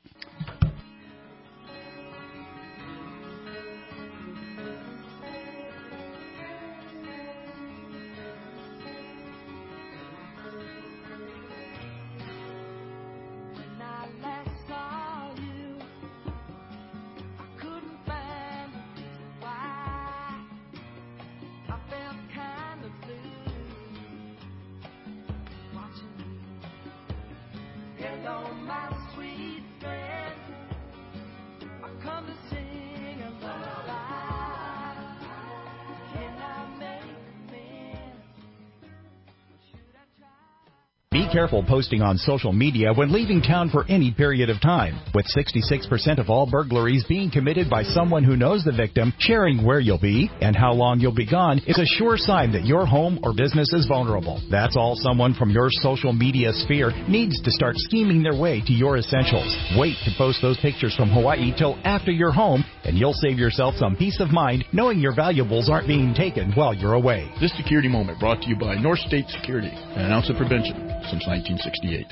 Hello, my sweet friend. I come to sing a lullaby. Can I make amends? Be careful posting on social media when leaving town for any period of time. With sixty-six percent of all burglaries being committed by someone who knows the victim, sharing where you'll be and how long you'll be gone is a sure sign that your home or business is vulnerable. That's all someone from your social media sphere needs to start scheming their way to your essentials. Wait to post those pictures from Hawaii till after you're home, and you'll save yourself some peace of mind knowing your valuables aren't being taken while you're away. This security moment brought to you by North State Security, an ounce of prevention since nineteen sixty-eight.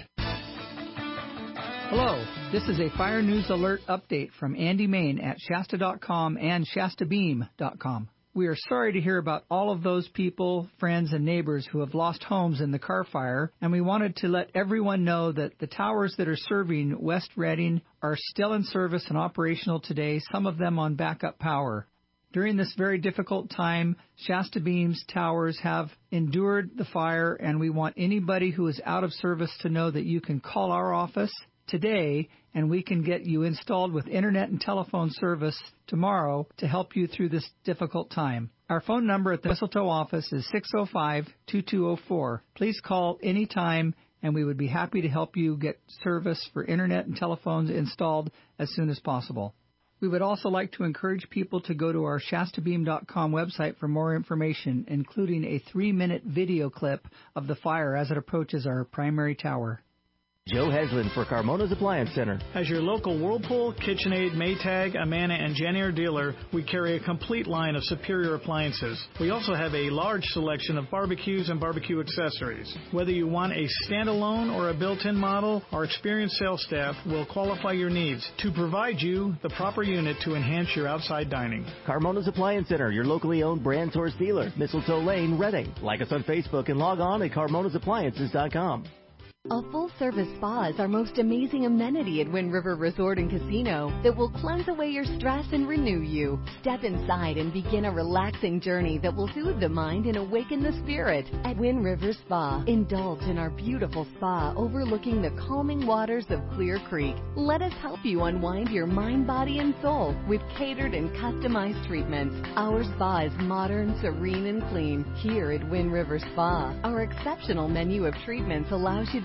Hello, this is a Fire News Alert update from Andy Main at Shasta dot com and Shasta Beam dot com. We are sorry to hear about all of those people, friends, and neighbors who have lost homes in the Carr Fire, and we wanted to let everyone know that the towers that are serving West Reading are still in service and operational today, some of them on backup power. During this very difficult time, Shasta Beam's towers have endured the fire, and we want anybody who is out of service to know that you can call our office today, and we can get you installed with internet and telephone service tomorrow to help you through this difficult time. Our phone number at the Mistletoe office is six oh five, two two oh four. Please call anytime, and we would be happy to help you get service for internet and telephones installed as soon as possible. We would also like to encourage people to go to our Shasta Beam dot com website for more information, including a three-minute video clip of the fire as it approaches our primary tower. Joe Heslin for Carmona's Appliance Center. As your local Whirlpool, KitchenAid, Maytag, Amana, and Janier dealer, we carry a complete line of superior appliances. We also have a large selection of barbecues and barbecue accessories. Whether you want a standalone or a built-in model, our experienced sales staff will qualify your needs to provide you the proper unit to enhance your outside dining. Carmona's Appliance Center, your locally owned brand source dealer, Mistletoe Lane, Reading. Like us on Facebook and log on at carmonas appliances dot com. A full-service spa is our most amazing amenity at Wind River Resort and Casino that will cleanse away your stress and renew you. Step inside and begin a relaxing journey that will soothe the mind and awaken the spirit. At Wind River Spa, indulge in our beautiful spa overlooking the calming waters of Clear Creek. Let us help you unwind your mind, body, and soul with catered and customized treatments. Our spa is modern, serene, and clean here at Wind River Spa. Our exceptional menu of treatments allows you to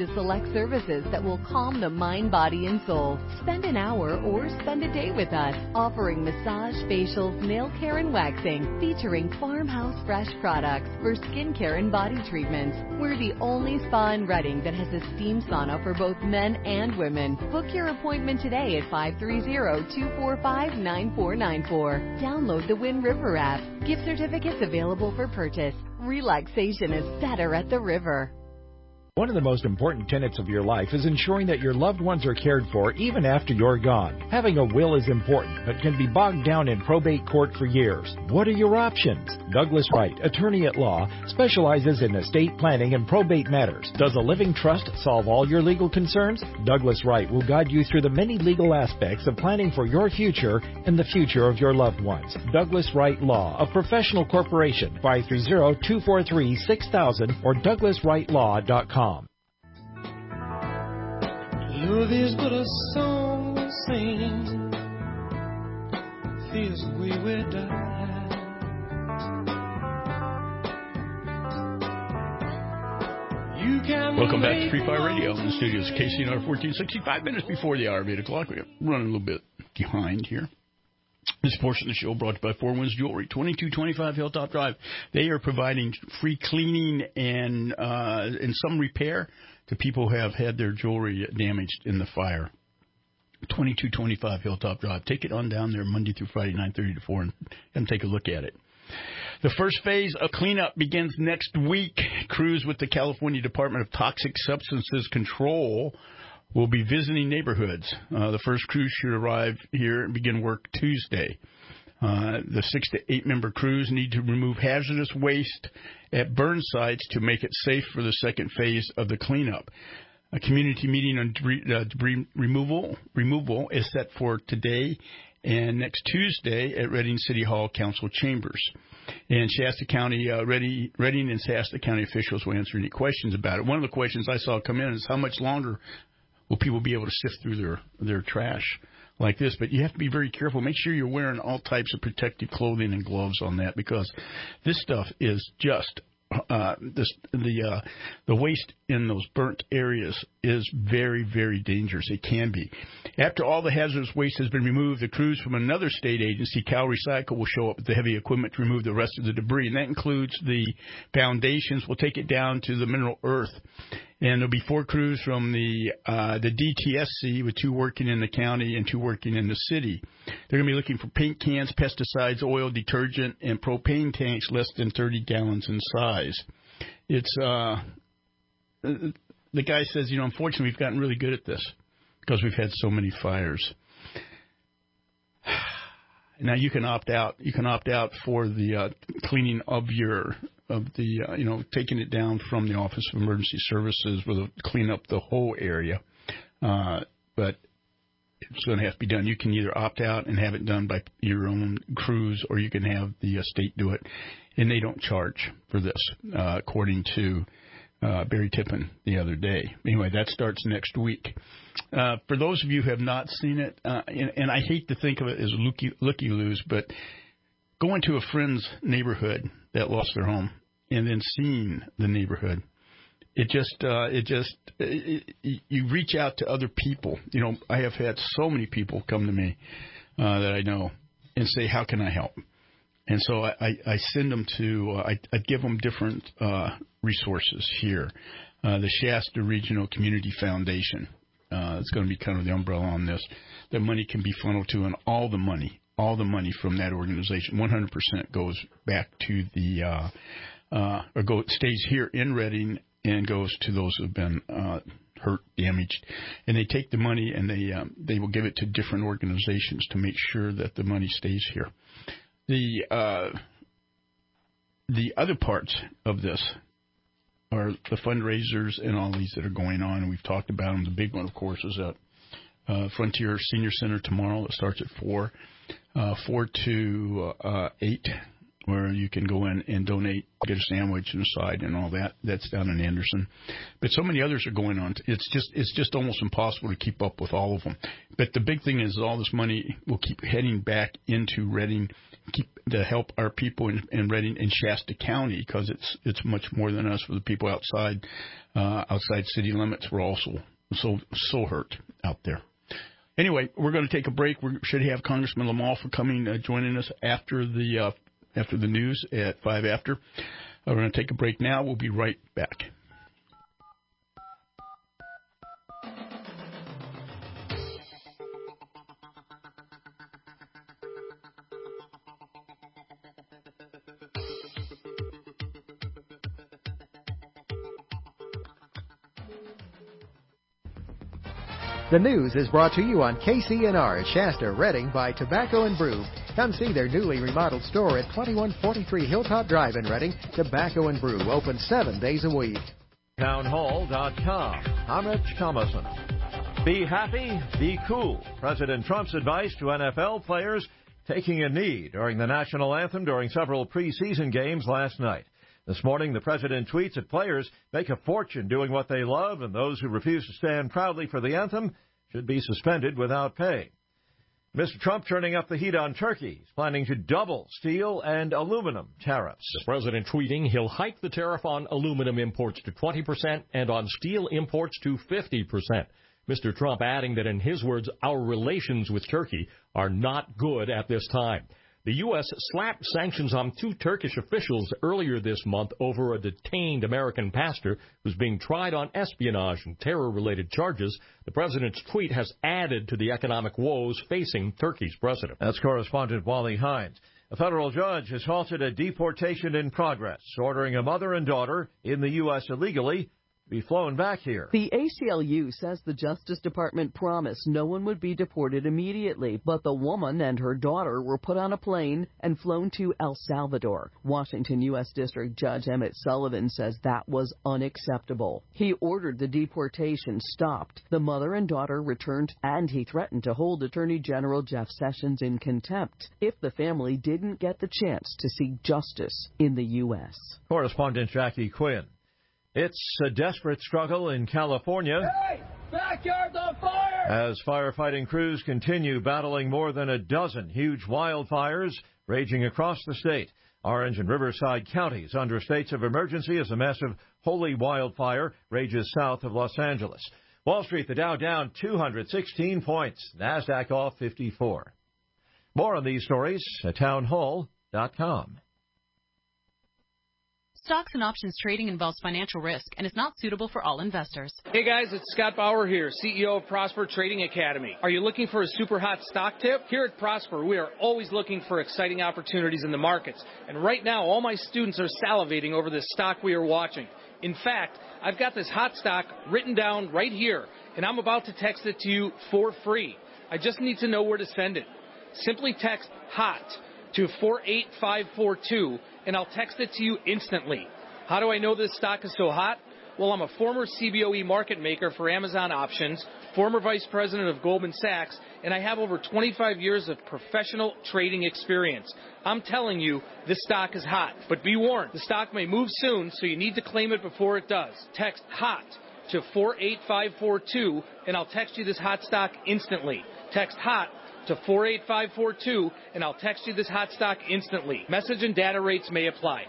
select services that will calm the mind, body, and soul. Spend an hour or spend a day with us, offering massage, facials, nail care, and waxing, featuring Farmhouse Fresh products for skincare and body treatments. We're the only spa in Redding that has a steam sauna for both men and women. Book your appointment today at five three zero, two four five, nine four nine four. Download the Wind River app. Gift certificates available for purchase. Relaxation is better at the river. One of the most important tenets of your life is ensuring that your loved ones are cared for even after you're gone. Having a will is important, but can be bogged down in probate court for years. What are your options? Douglas Wright, attorney at law, specializes in estate planning and probate matters. Does a living trust solve all your legal concerns? Douglas Wright will guide you through the many legal aspects of planning for your future and the future of your loved ones. Douglas Wright Law, a professional corporation, five three zero, two four three, six thousand or douglas wright law dot com. Love is but a song we sing, feels the way we die. You can Welcome back to Free Fire Radio in the studios of K C N R fourteen sixty-five minutes before the hour of eight o'clock. We're running a little bit behind here. This portion of the show brought to you by Four Winds Jewelry, twenty-two twenty-five Hilltop Drive. They are providing free cleaning and uh, and some repair to people who have had their jewelry damaged in the fire. twenty-two twenty-five Hilltop Drive. Take it on down there Monday through Friday, nine thirty to four, and, and take a look at it. The first phase of cleanup begins next week. Crews with the California Department of Toxic Substances Control will be visiting neighborhoods. Uh, the first crew should arrive here and begin work Tuesday. Uh, the six to eight member crews need to remove hazardous waste at burn sites to make it safe for the second phase of the cleanup. A community meeting on debris, uh, debris removal, removal is set for today and next Tuesday at Redding City Hall Council Chambers. And Shasta County, uh, Redding, Redding and Shasta County officials will answer any questions about it. One of the questions I saw come in is how much longer will people be able to sift through their, their trash like this? But you have to be very careful. Make sure you're wearing all types of protective clothing and gloves on that, because this stuff is just uh, this, the uh, the waste in those burnt areas is very, very dangerous. It can be. After all the hazardous waste has been removed, the crews from another state agency, Cal Recycle, will show up with the heavy equipment to remove the rest of the debris, and that includes the foundations. We'll take it down to the mineral earth. And there'll be four crews from the uh, the D T S C, with two working in the county and two working in the city. They're going to be looking for paint cans, pesticides, oil, detergent, and propane tanks less than thirty gallons in size. It's uh, the guy says, you know, unfortunately, we've gotten really good at this because we've had so many fires. Now you can opt out. You can opt out for the uh, cleaning of your of the uh, you know taking it down from the Office of Emergency Services with a, clean up the whole area, uh, but it's going to have to be done. You can either opt out and have it done by your own crews, or you can have the uh, state do it, and they don't charge for this, uh, according to uh, Barry Tippin the other day. Anyway, that starts next week. Uh, for those of you who have not seen it, uh, and, and I hate to think of it as looky, looky-loos, but going to a friend's neighborhood that lost their home and then seeing the neighborhood, it just, uh, it just, it, it, you reach out to other people. You know, I have had so many people come to me uh, that I know and say, how can I help? And so I, I, I send them to, uh, I, I give them different uh, resources here. Uh, the Shasta Regional Community Foundation. Uh, it's going to be kind of the umbrella on this. That money can be funneled to, and all the money, all the money from that organization, one hundred percent goes back to the, uh, uh, or go, stays here in Redding and goes to those who have been uh, hurt, damaged. And they take the money and they um, they will give it to different organizations to make sure that the money stays here. The uh, the other parts of this are the fundraisers and all these that are going on, and we've talked about them. The big one, of course, is at uh, Frontier Senior Center tomorrow. It starts at four, uh, four to uh, eight, where you can go in and donate, get a sandwich and a side and all that. That's down in Anderson. But so many others are going on. It's just it's just almost impossible to keep up with all of them. But the big thing is all this money will keep heading back into Redding keep to help our people in, in Redding and Shasta County, because it's it's much more than us. For the people outside uh, outside city limits, we're also so so hurt out there. Anyway, we're going to take a break. We should have Congressman Lamalfa coming uh, joining us after the uh, after the news at five after. Uh, we're going to take a break now. We'll be right back. The news is brought to you on K C N R at Shasta, Redding by Tobacco and Brew. Come see their newly remodeled store at twenty-one forty-three Hilltop Drive in Redding. Tobacco and Brew, open seven days a week. townhall dot com. I'm Rich Thomason. Be happy, be cool. President Trump's advice to N F L players taking a knee during the national anthem during several preseason games last night. This morning, the president tweets that players make a fortune doing what they love, and those who refuse to stand proudly for the anthem should be suspended without pay. Mister Trump turning up the heat on Turkey. He's planning to double steel and aluminum tariffs. The president tweeting he'll hike the tariff on aluminum imports to twenty percent and on steel imports to fifty percent. Mister Trump adding that, in his words, our relations with Turkey are not good at this time. The U S slapped sanctions on two Turkish officials earlier this month over a detained American pastor who's being tried on espionage and terror-related charges. The president's tweet has added to the economic woes facing Turkey's president. That's correspondent Wally Hines. A federal judge has halted a deportation in progress, ordering a mother and daughter in the U S illegally be flown back here. The A C L U says the Justice Department promised no one would be deported immediately, but the woman and her daughter were put on a plane and flown to El Salvador. Washington U S District Judge Emmett Sullivan says that was unacceptable. He ordered the deportation stopped. The mother and daughter returned, and he threatened to hold Attorney General Jeff Sessions in contempt if the family didn't get the chance to seek justice in the U S. Correspondent Jackie Quinn. It's a desperate struggle in California. Hey! Backyard's on fire! As firefighting crews continue battling more than a dozen huge wildfires raging across the state. Orange and Riverside counties under states of emergency as a massive holy wildfire rages south of Los Angeles. Wall Street, the Dow down two hundred sixteen points. NASDAQ off fifty-four. More on these stories at townhall dot com. Stocks and options trading involves financial risk and is not suitable for all investors. Hey guys, it's Scott Bauer here, C E O of Prosper Trading Academy. Are you looking for a super hot stock tip? Here at Prosper, we are always looking for exciting opportunities in the markets. And right now, all my students are salivating over this stock we are watching. In fact, I've got this hot stock written down right here, and I'm about to text it to you for free. I just need to know where to send it. Simply text HOT to four eight five four two, and I'll text it to you instantly. How do I know this stock is so hot? Well, I'm a former C B O E market maker for Amazon Options, former vice president of Goldman Sachs, and I have over twenty-five years of professional trading experience. I'm telling you, this stock is hot. But be warned, the stock may move soon, so you need to claim it before it does. Text HOT to four eight five four two, and I'll text you this hot stock instantly. Text HOT to four eight five four two, and I'll text you this hot stock instantly. Message and data rates may apply.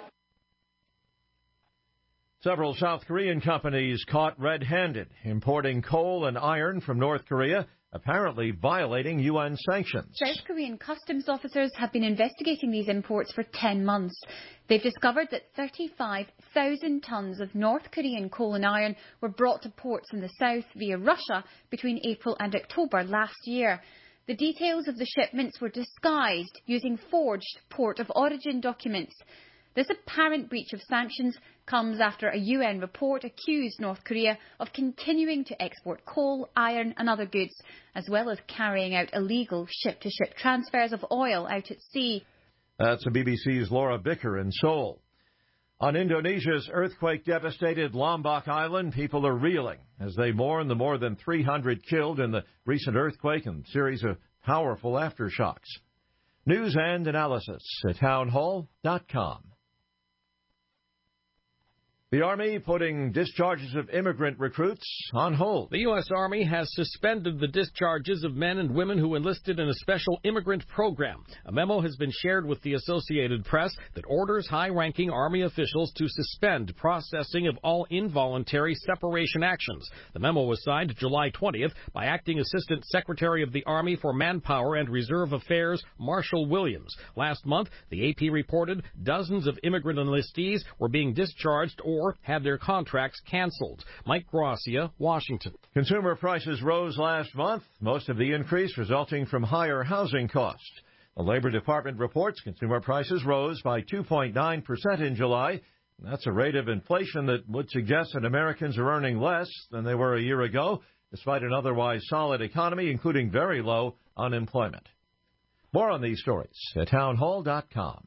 Several South Korean companies caught red-handed importing coal and iron from North Korea, apparently violating U N sanctions. South Korean customs officers have been investigating these imports for ten months. They've discovered that thirty-five thousand tons of North Korean coal and iron were brought to ports in the south via Russia between April and October last year. The details of the shipments were disguised using forged port of origin documents. This apparent breach of sanctions comes after a U N report accused North Korea of continuing to export coal, iron and other goods, as well as carrying out illegal ship-to-ship transfers of oil out at sea. That's the B B C's Laura Bicker in Seoul. On Indonesia's earthquake-devastated Lombok Island, people are reeling as they mourn the more than three hundred killed in the recent earthquake and series of powerful aftershocks. News and analysis at townhall dot com. The Army putting discharges of immigrant recruits on hold. The U S. Army has suspended the discharges of men and women who enlisted in a special immigrant program. A memo has been shared with the Associated Press that orders high-ranking Army officials to suspend processing of all involuntary separation actions. The memo was signed July twentieth by Acting Assistant Secretary of the Army for Manpower and Reserve Affairs, Marshall Williams. Last month, the A P reported dozens of immigrant enlistees were being discharged or or had their contracts canceled. Mike Gracia, Washington. Consumer prices rose last month, most of the increase resulting from higher housing costs. The Labor Department reports consumer prices rose by two point nine percent in July. That's a rate of inflation that would suggest that Americans are earning less than they were a year ago, despite an otherwise solid economy, including very low unemployment. More on these stories at townhall dot com.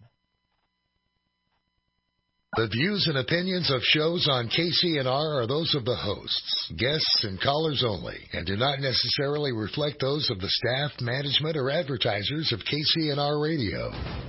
The views and opinions of shows on K C N R are those of the hosts, guests, and callers only, and do not necessarily reflect those of the staff, management, or advertisers of K C N R Radio.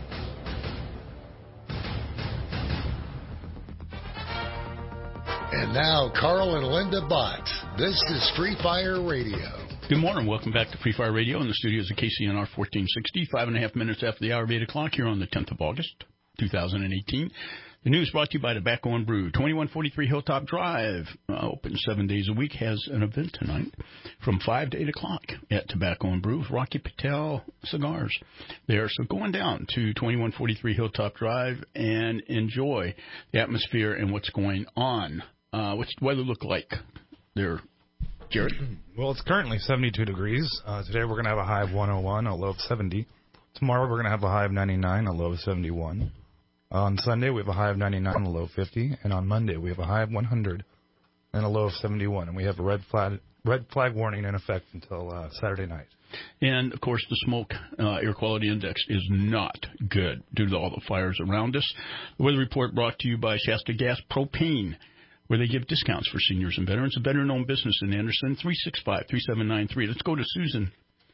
And now, Carl and Linda Bott. This is Free Fire Radio. Good morning. Welcome back to Free Fire Radio in the studios of K C N R fourteen sixty, five and a half minutes after the hour of eight o'clock here on the tenth of August, two thousand eighteen. The news brought to you by Tobacco and Brew. twenty-one forty-three Hilltop Drive, uh, open seven days a week, has an event tonight from five to eight o'clock at Tobacco and Brew with Rocky Patel Cigars there. So going down to twenty-one forty-three Hilltop Drive and enjoy the atmosphere and what's going on. Uh, what's the weather look like there, Jared? Well, it's currently seventy-two degrees. Uh, today we're going to have a high of one oh one, a low of seventy. Tomorrow we're going to have a high of ninety-nine, a low of seventy-one. On Sunday, we have a high of ninety-nine and a low of fifty. And on Monday, we have a high of one hundred and a low of seventy-one. And we have a red flag, red flag warning in effect until uh, Saturday night. And, of course, the smoke uh, air quality index is not good due to all the fires around us. The weather report brought to you by Shasta Gas Propane, where they give discounts for seniors and veterans. A veteran-owned business in Anderson, three six five, three seven nine three. Let's go to Susan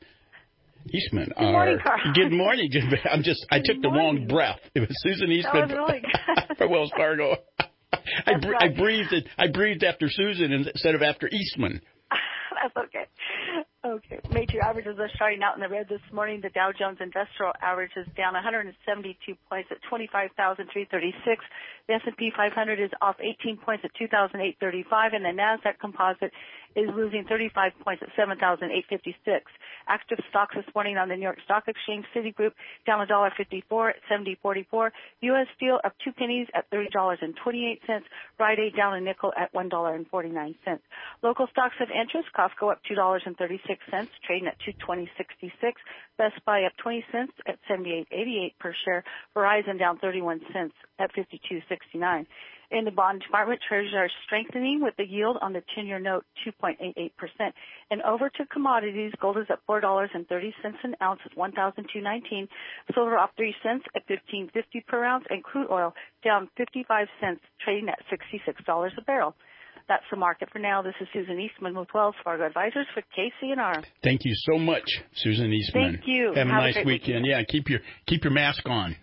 Eastman. Good morning, our, Carl. Good morning. I'm just, I took the wrong breath. It was Susan Eastman that was really good. for Wells Fargo. I, br- right. I breathed it, I breathed after Susan instead of after Eastman. That's okay. Okay. Major averages are starting out in the red this morning. The Dow Jones Industrial Average is down one hundred seventy-two points at twenty-five thousand three hundred thirty-six. The S and P five hundred is off eighteen points at two thousand eight hundred thirty-five, and the NASDAQ Composite is losing thirty-five points at seven thousand eight hundred fifty-six. Active stocks this morning on the New York Stock Exchange. Citigroup down one dollar fifty-four at seventy forty-four. U S Steel up two pennies at thirty dollars and twenty-eight cents. Rite Aid down a nickel at one dollar and forty-nine cents. Local stocks of interest. Costco up two dollars and thirty-six cents, trading at two twenty sixty-six. Best Buy up twenty cents at seventy-eight eighty-eight per share. Verizon down thirty-one cents at fifty-two sixty-nine. In the bond department, treasuries are strengthening with the yield on the ten-year note two point eight eight percent. And over to commodities, gold is at four dollars and thirty cents an ounce at one thousand two hundred nineteen. Silver up three cents at fifteen fifty per ounce, and crude oil down fifty-five cents, trading at sixty-six dollars a barrel. That's the market for now. This is Susan Eastman with Wells Fargo Advisors for K C N R. Thank you so much, Susan Eastman. Thank you. Have a Have nice a weekend. weekend. Yeah, keep your keep your mask on.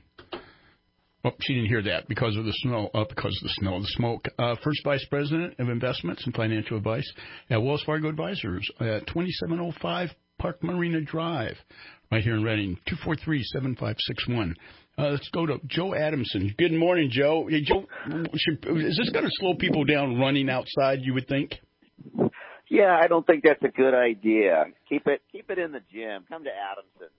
Oh, she didn't hear that because of the snow. Uh, because of the snow, the smoke. Uh, First Vice President of Investments and Financial Advice at Wells Fargo Advisors at twenty-seven oh five Park Marina Drive, right here in Reading. two four three, seven five six one. Uh, let's go to Joe Adamson. Good morning, Joe. Hey, Joe, should, is this going to slow people down running outside? You would think. Yeah, I don't think that's a good idea. Keep it keep it in the gym. Come to Adamson.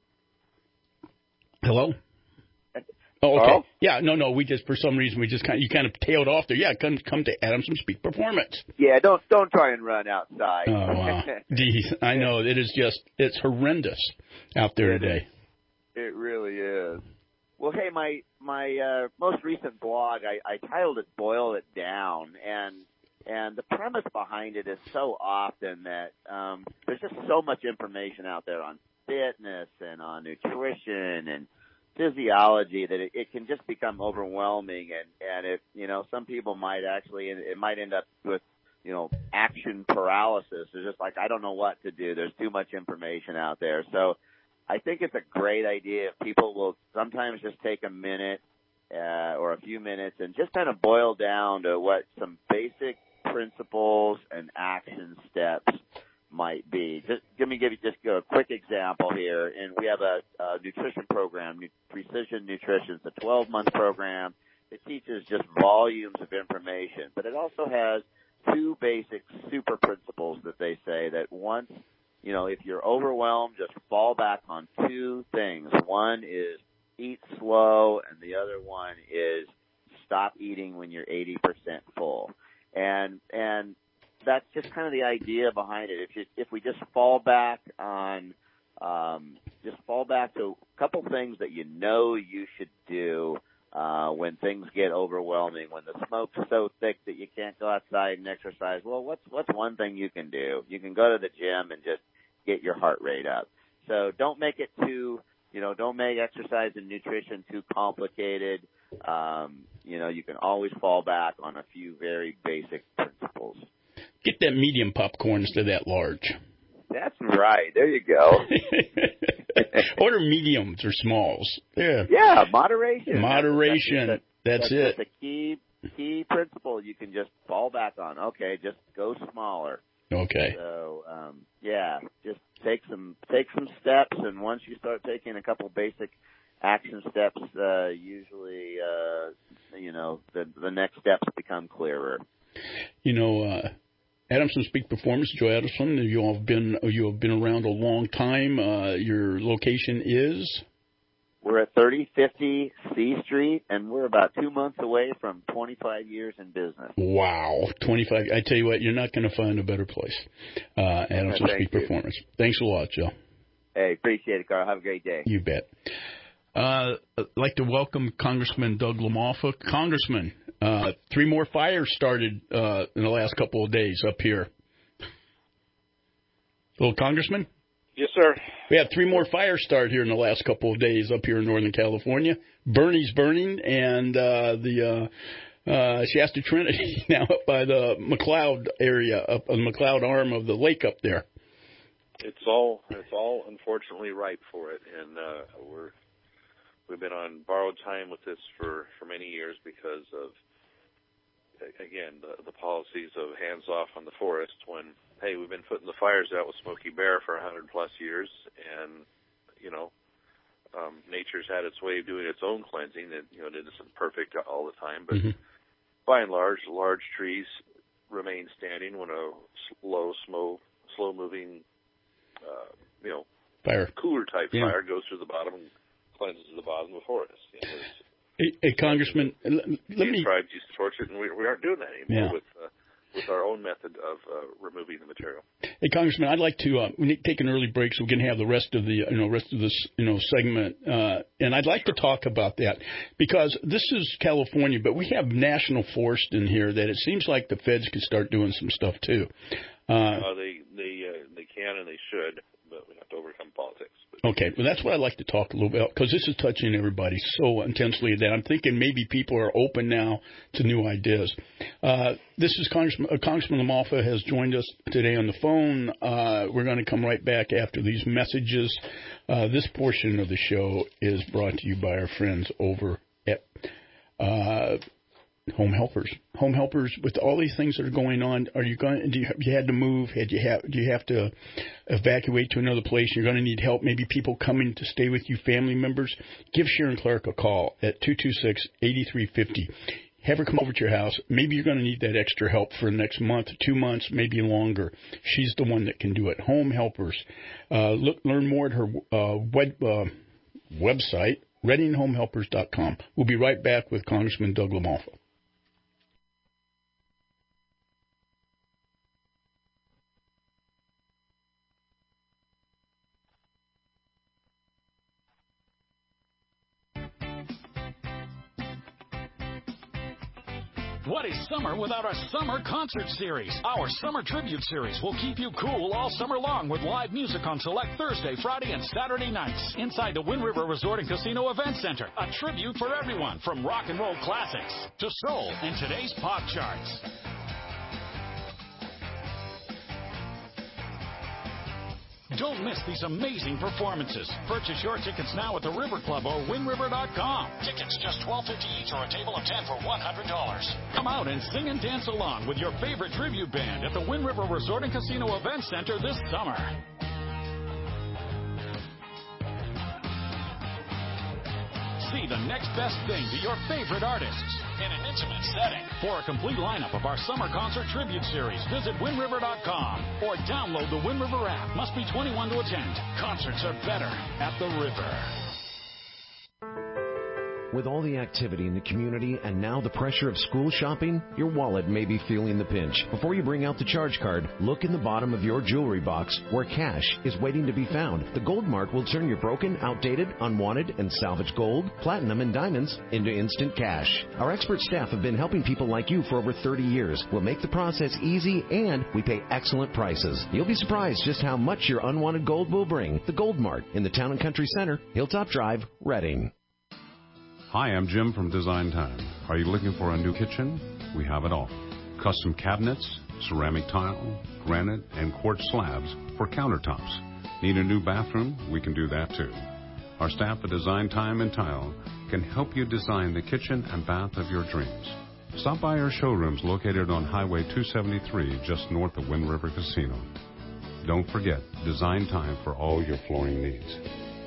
Hello. Oh, okay. Hello? Yeah, no, no. We just, for some reason, we just kind of, you kind of tailed off there. Yeah, come, come to Adamson Peak Performance. Yeah, don't don't try and run outside. Oh, wow. Geez, I know. It is just, it's horrendous out there it today. Is. It really is. Well, hey, my my uh, most recent blog, I, I titled it "Boil It Down," and and the premise behind it is so often that um, there's just so much information out there on fitness and on nutrition and physiology that it, it can just become overwhelming, and and it you know some people might actually it might end up with you know action paralysis. It's just like, I don't know what to do. There's too much information out there. So I think it's a great idea if people will sometimes just take a minute uh, or a few minutes and just kind of boil down to what some basic principles and action steps might be. Just let me give you just a quick example here. And we have a, a nutrition program, Precision Nutrition. It's a twelve-month program. It teaches just volumes of information, but it also has two basic super principles that they say that once, you know, if you're overwhelmed, just fall back on two things. One is eat slow, and the other one is stop eating when you're eighty percent full. And and that's just kind of the idea behind it. If you, if we just fall back on, um, just fall back to a couple things that you know you should do uh, when things get overwhelming, when the smoke's so thick that you can't go outside and exercise. Well, what's what's one thing you can do? You can go to the gym and just get your heart rate up. So don't make it too, you know, don't make exercise and nutrition too complicated. Um, you know, you can always fall back on a few very basic principles. Get that medium popcorn instead of that large. That's right. There you go. Order mediums or smalls. Yeah. Yeah, moderation. Moderation. That's, that's, that's, that's it. That's a key key principle you can just fall back on. Okay, just go smaller. Okay. So, um, yeah, just take some take some steps, and once you start taking a couple basic action steps, uh, usually, uh, you know, the the next steps become clearer. You know, uh, Adamson Peak Performance, Joe Adamson, you all have been you have been around a long time. Uh, your location is? We're at thirty fifty C Street, and we're about two months away from twenty-five years in business. Wow, twenty-five! I tell you what, you're not going to find a better place. Uh, Adamson Peak Performance. Thanks a lot, Joe. Hey, appreciate it, Carl. Have a great day. You bet. Uh, I'd like to welcome Congressman Doug LaMalfa. Congressman, uh, three more fires started uh, in the last couple of days up here. Hello, Congressman? Yes, sir. We had three more fires start here in the last couple of days up here in Northern California. Bernie's burning, and uh, the uh, uh, Shasta Trinity now up by the McLeod area, up on the McLeod arm of the lake up there. It's all it's all unfortunately ripe for it, and uh, we're we've been on borrowed time with this for, for many years because of, again, the, the policies of hands off on the forest when, hey, we've been putting the fires out with Smokey Bear for one hundred plus years, and, you know, um, nature's had its way of doing its own cleansing. It, you know, it isn't perfect all the time, but mm-hmm. by and large, large trees remain standing when a slow, slow, slow-moving, uh, you know, fire. cooler-type yeah. fire goes through the bottom and cleanses the bottom of the forest. You know, hey, hey, Congressman, let, let me... tribes used to torch it, and we, we aren't doing that anymore yeah. with uh, with our own method of uh, removing the material. Hey, Congressman, I'd like to uh, we need to take an early break so we can have the rest of the you know rest of this you know segment, uh, and I'd like sure. to talk about that because this is California, but we have national forest in here that it seems like the feds could start doing some stuff too. Uh, uh, they they uh, they can and they should, but we have to overcome politics. But. Okay, well, that's what I'd like to talk a little bit about, because this is touching everybody so intensely that I'm thinking maybe people are open now to new ideas. Uh, this is Congressman, uh, Congressman LaMalfa has joined us today on the phone. Uh, we're going to come right back after these messages. Uh, this portion of the show is brought to you by our friends over at uh, Home Helpers. Home Helpers, with all these things that are going on, are you going? Do you, you had to move? Had you have? Do you have to evacuate to another place? You're going to need help. Maybe people coming to stay with you, family members. Give Sharon Clark a call at two two six, eight three five zero. Have her come over to your house. Maybe you're going to need that extra help for the next month, two months, maybe longer. She's the one that can do it. Home Helpers. Uh, look, learn more at her uh, web, uh, website, reading home helpers dot com. We'll be right back with Congressman Doug LaMalfa. What is summer without our summer concert series? Our summer tribute series will keep you cool all summer long with live music on select Thursday, Friday, and Saturday nights inside the Wind River Resort and Casino Event Center. A tribute for everyone, from rock and roll classics to soul and today's pop charts. Don't miss these amazing performances. Purchase your tickets now at the River Club or win river dot com. Tickets just twelve fifty each or a table of ten for one hundred dollars. Come out and sing and dance along with your favorite tribute band at the Wind River Resort and Casino Event Center this summer. See the next best thing to your favorite artists in an intimate setting. For a complete lineup of our summer concert tribute series, visit win river dot com or download the Wind River app. Must be twenty-one to attend. Concerts are better at the River. With all the activity in the community and now the pressure of school shopping, your wallet may be feeling the pinch. Before you bring out the charge card, look in the bottom of your jewelry box where cash is waiting to be found. The Gold Mart will turn your broken, outdated, unwanted, and salvaged gold, platinum, and diamonds into instant cash. Our expert staff have been helping people like you for over thirty years. We'll make the process easy and we pay excellent prices. You'll be surprised just how much your unwanted gold will bring. The Gold Mart in the Town and Country Center, Hilltop Drive, Reading. Hi, I'm Jim from Design Time. Are you looking for a new kitchen? We have it all. Custom cabinets, ceramic tile, granite, and quartz slabs for countertops. Need a new bathroom? We can do that too. Our staff at Design Time and Tile can help you design the kitchen and bath of your dreams. Stop by our showrooms located on Highway two seventy-three just north of Wind River Casino. Don't forget, Design Time for all your flooring needs.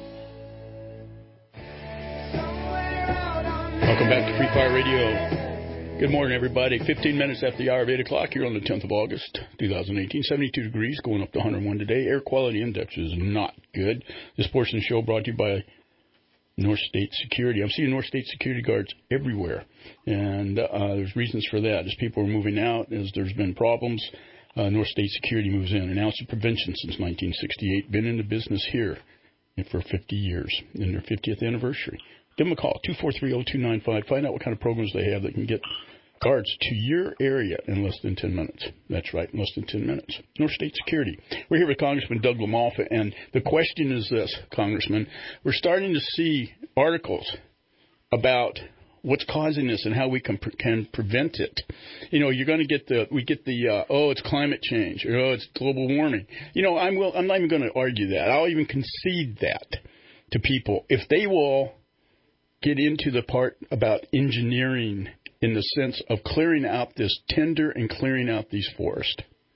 Welcome back to Free Fire Radio. Good morning, everybody. fifteen minutes after the hour of eight o'clock here on the tenth of August, two thousand eighteen. seventy-two degrees, going up to one hundred one today. Air quality index is not good. This portion of the show brought to you by North State Security. I'm seeing North State Security guards everywhere, and uh, there's reasons for that. As people are moving out, as there's been problems, uh, North State Security moves in. An ounce of prevention since nineteen sixty-eight. Been in the business here for fifty years, in their fiftieth anniversary. Give them a call, two four three, oh two nine five. Find out what kind of programs they have that can get guards to your area in less than ten minutes. That's right, in less than ten minutes. North State Security. We're here with Congressman Doug LaMalfa, and the question is this, Congressman. We're starting to see articles about what's causing this and how we can, pre- can prevent it. You know, you're going to get the, we get the, uh, oh, it's climate change, or oh, it's global warming. You know, I'm, will, I'm not even going to argue that. I'll even concede that to people. If they will get into the part about engineering in the sense of clearing out this tinder and clearing out these forests.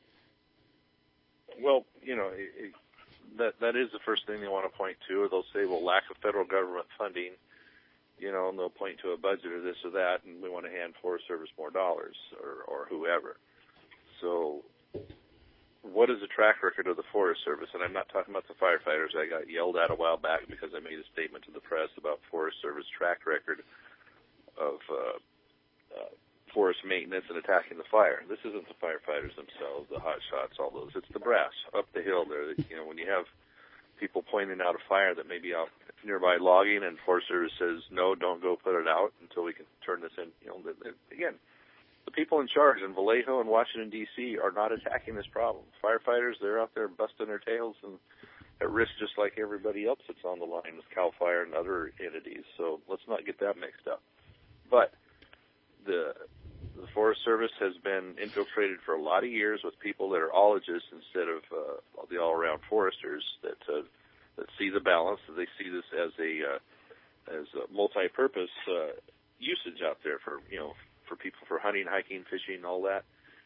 Well, you know, it, it, that that is the first thing they want to point to, or they'll say, well, lack of federal government funding, you know, and they'll point to a budget or this or that, and we want to hand Forest Service more dollars, or, or whoever. So what is the track record of the Forest Service? And I'm not talking about the firefighters. I got yelled at a while back because I made a statement to the press about Forest Service track record of uh, uh, forest maintenance and attacking the fire. This isn't the firefighters themselves, the hot shots, all those. It's the brass up the hill there. You know, when you have people pointing out a fire that may be out nearby logging, and Forest Service says, no, don't go put it out until we can turn this in. You know, again, the people in charge in Vallejo and Washington, D C are not attacking this problem. Firefighters, they're out there busting their tails and at risk just like everybody else that's on the line with CAL FIRE and other entities. So let's not get that mixed up. But the the Forest Service has been infiltrated for a lot of years with people that are ologists instead of uh, the all-around foresters that uh, that see the balance, that they see this as a uh, as a multi-purpose uh, usage out there for, you know, for people for hunting, hiking, fishing, all that.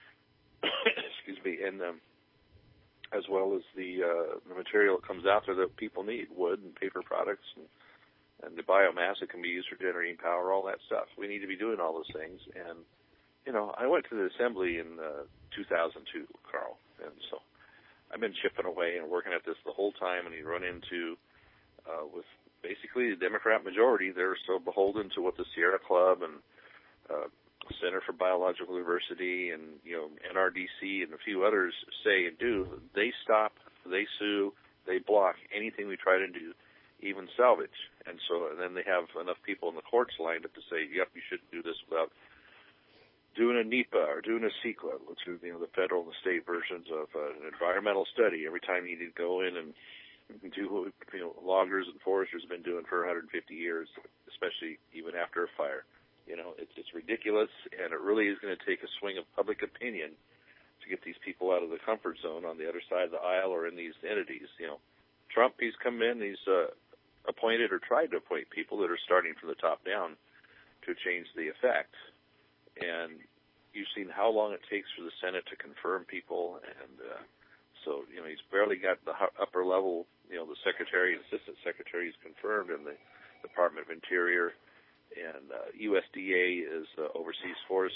Excuse me, and um, as well as the uh, the material that comes out there that people need, wood and paper products, and, and the biomass that can be used for generating power, all that stuff. We need to be doing all those things. And you know, I went to the assembly in uh, two thousand two, Carl, and so I've been chipping away and working at this the whole time. And you run into uh, with basically the Democrat majority. They're so beholden to what the Sierra Club and uh, Center for Biological Diversity and, you know, N R D C and a few others say and do. They stop, they sue, they block anything we try to do, even salvage. And so and then they have enough people in the courts lined up to say, yep, you shouldn't do this without doing a NEPA or doing a CEQA, which is, you know, the federal and the state versions of uh, an environmental study. Every time you need to go in and do what, you know, loggers and foresters have been doing for one hundred fifty years, especially even after a fire. You know, it's, it's ridiculous, and it really is going to take a swing of public opinion to get these people out of the the comfort zone on the other side of the aisle or in these entities. You know, Trump, he's come in, he's uh, appointed or tried to appoint people that are starting from the top down to change the effect. And you've seen how long it takes for the Senate to confirm people, and uh, so, you know, he's barely got the upper level, you know, the secretary and assistant secretaries confirmed in the Department of Interior, and uh, U S D A is uh, overseas force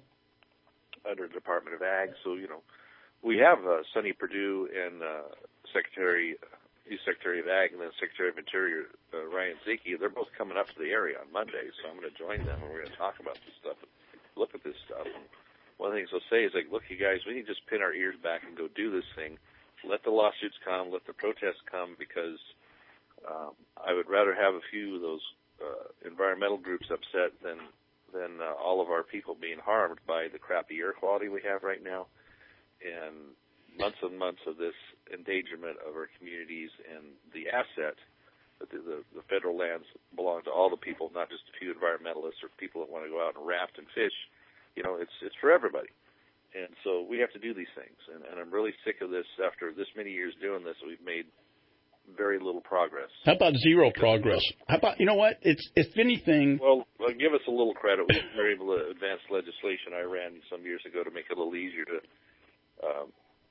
under the Department of Ag. So, you know, we have uh, Sonny Perdue and uh, Secretary, he's Secretary of Ag, and then Secretary of Interior uh, Ryan Zinke. They're both coming up to the area on Monday, so I'm going to join them, and we're going to talk about this stuff, look at this stuff. And one of the things they'll say is, like, look, you guys, we need to just pin our ears back and go do this thing. Let the lawsuits come, let the protests come, because um, I would rather have a few of those uh, environmental groups upset than than uh, all of our people being harmed by the crappy air quality we have right now, and months and months of this endangerment of our communities and the asset that the, the, the federal lands belong to all the people, not just a few environmentalists or people that want to go out and raft and fish. You know, it's it's for everybody. And so we have to do these things. And, and I'm really sick of this. After this many years doing this, we've made very little progress. How about zero progress? How about, you know what? It's if anything. Well, well, give us a little credit. We were able to advance legislation I ran some years ago to make it a little easier to um,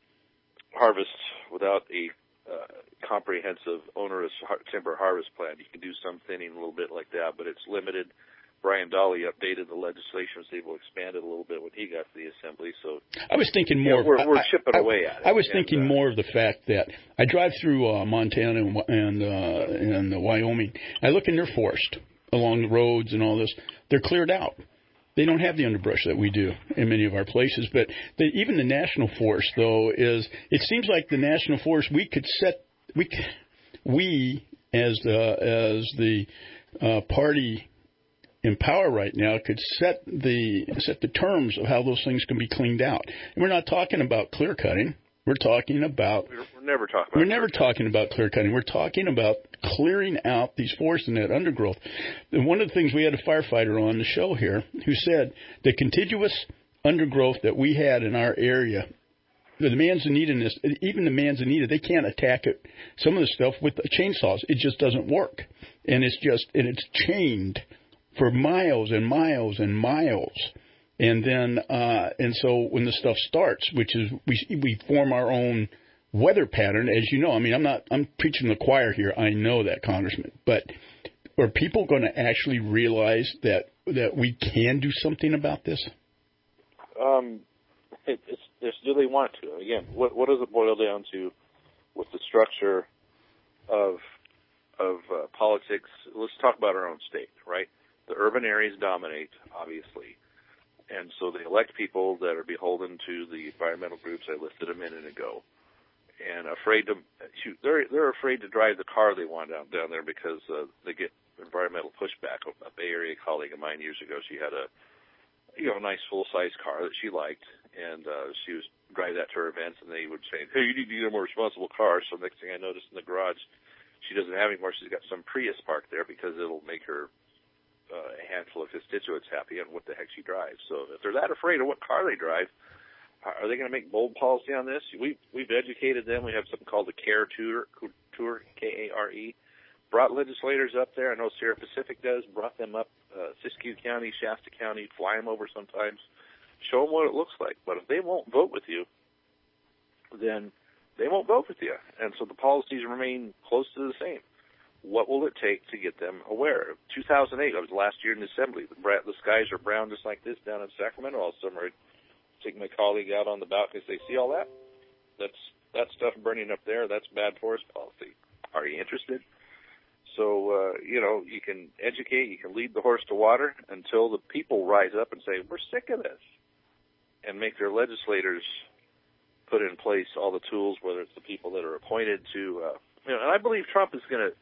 harvest without a uh, comprehensive, onerous har- timber harvest plan. You can do some thinning a little bit like that, but it's limited. Brian Dolly updated the legislation, so able to expand it a little bit when he got to the assembly. So I was thinking more. Yeah, we're, we're I, chipping I, away at it. I was and, thinking uh, more of the fact that I drive through uh, Montana and and, uh, and uh, Wyoming. I look in their forest along the roads and all this. They're cleared out. They don't have the underbrush that we do in many of our places. But the, even the national forest, though, is it seems like the national forest we could set we we as the as the uh, party in power right now could set the set the terms of how those things can be cleaned out. And we're not talking about clear cutting. We're talking about we're, we're never talking about we're never talking about clear cutting. We're talking about clearing out these forests and that undergrowth. And one of the things we had a firefighter on the show here who said the contiguous undergrowth that we had in our area, the manzanita, in this, even the manzanita, they can't attack it. Some of the stuff with the chainsaws, it just doesn't work, and it's just and it's chained for miles and miles and miles. And then, uh, and so when the stuff starts, which is, we, we form our own weather pattern, as you know. I mean, I'm not, I'm preaching the choir here. I know that, Congressman. But are people going to actually realize that, that we can do something about this? Um, it, it's, it's, do they want to? Again, what, what does it boil down to with the structure of, of uh, politics? Let's talk about our own state, right? The urban areas dominate, obviously, and so they elect people that are beholden to the environmental groups I listed a minute ago, and afraid to shoot. They're they're afraid to drive the car they want down down there because uh, they get environmental pushback. A Bay Area colleague of mine years ago, she had a you know nice full size car that she liked, and uh, she was drive that to her events, and they would say, "Hey, you need to get a more responsible car." So next thing I noticed in the garage, she doesn't have anymore. She's got some Prius parked there because it'll make her Uh, a handful of constituents happy on what the heck she drives. So if they're that afraid of what car they drive, are they going to make bold policy on this? We, we've educated them. We have something called the CARE Tour, tour K A R E. Brought legislators up there. I know Sierra Pacific does. Brought them up, uh, Siskiyou County, Shasta County, fly them over sometimes. Show them what it looks like. But if they won't vote with you, then they won't vote with you. And so the policies remain close to the same. What will it take to get them aware? two thousand eight, I was last year in the assembly. The, the skies are brown just like this down in Sacramento all summer. I'd take my colleague out on the balcony and say, see all that? That's that stuff burning up there. That's bad forest policy. Are you interested? So, uh, you know, you can educate, you can lead the horse to water until the people rise up and say, we're sick of this, and make their legislators put in place all the tools, whether it's the people that are appointed to, uh, you know, and I believe Trump is going to,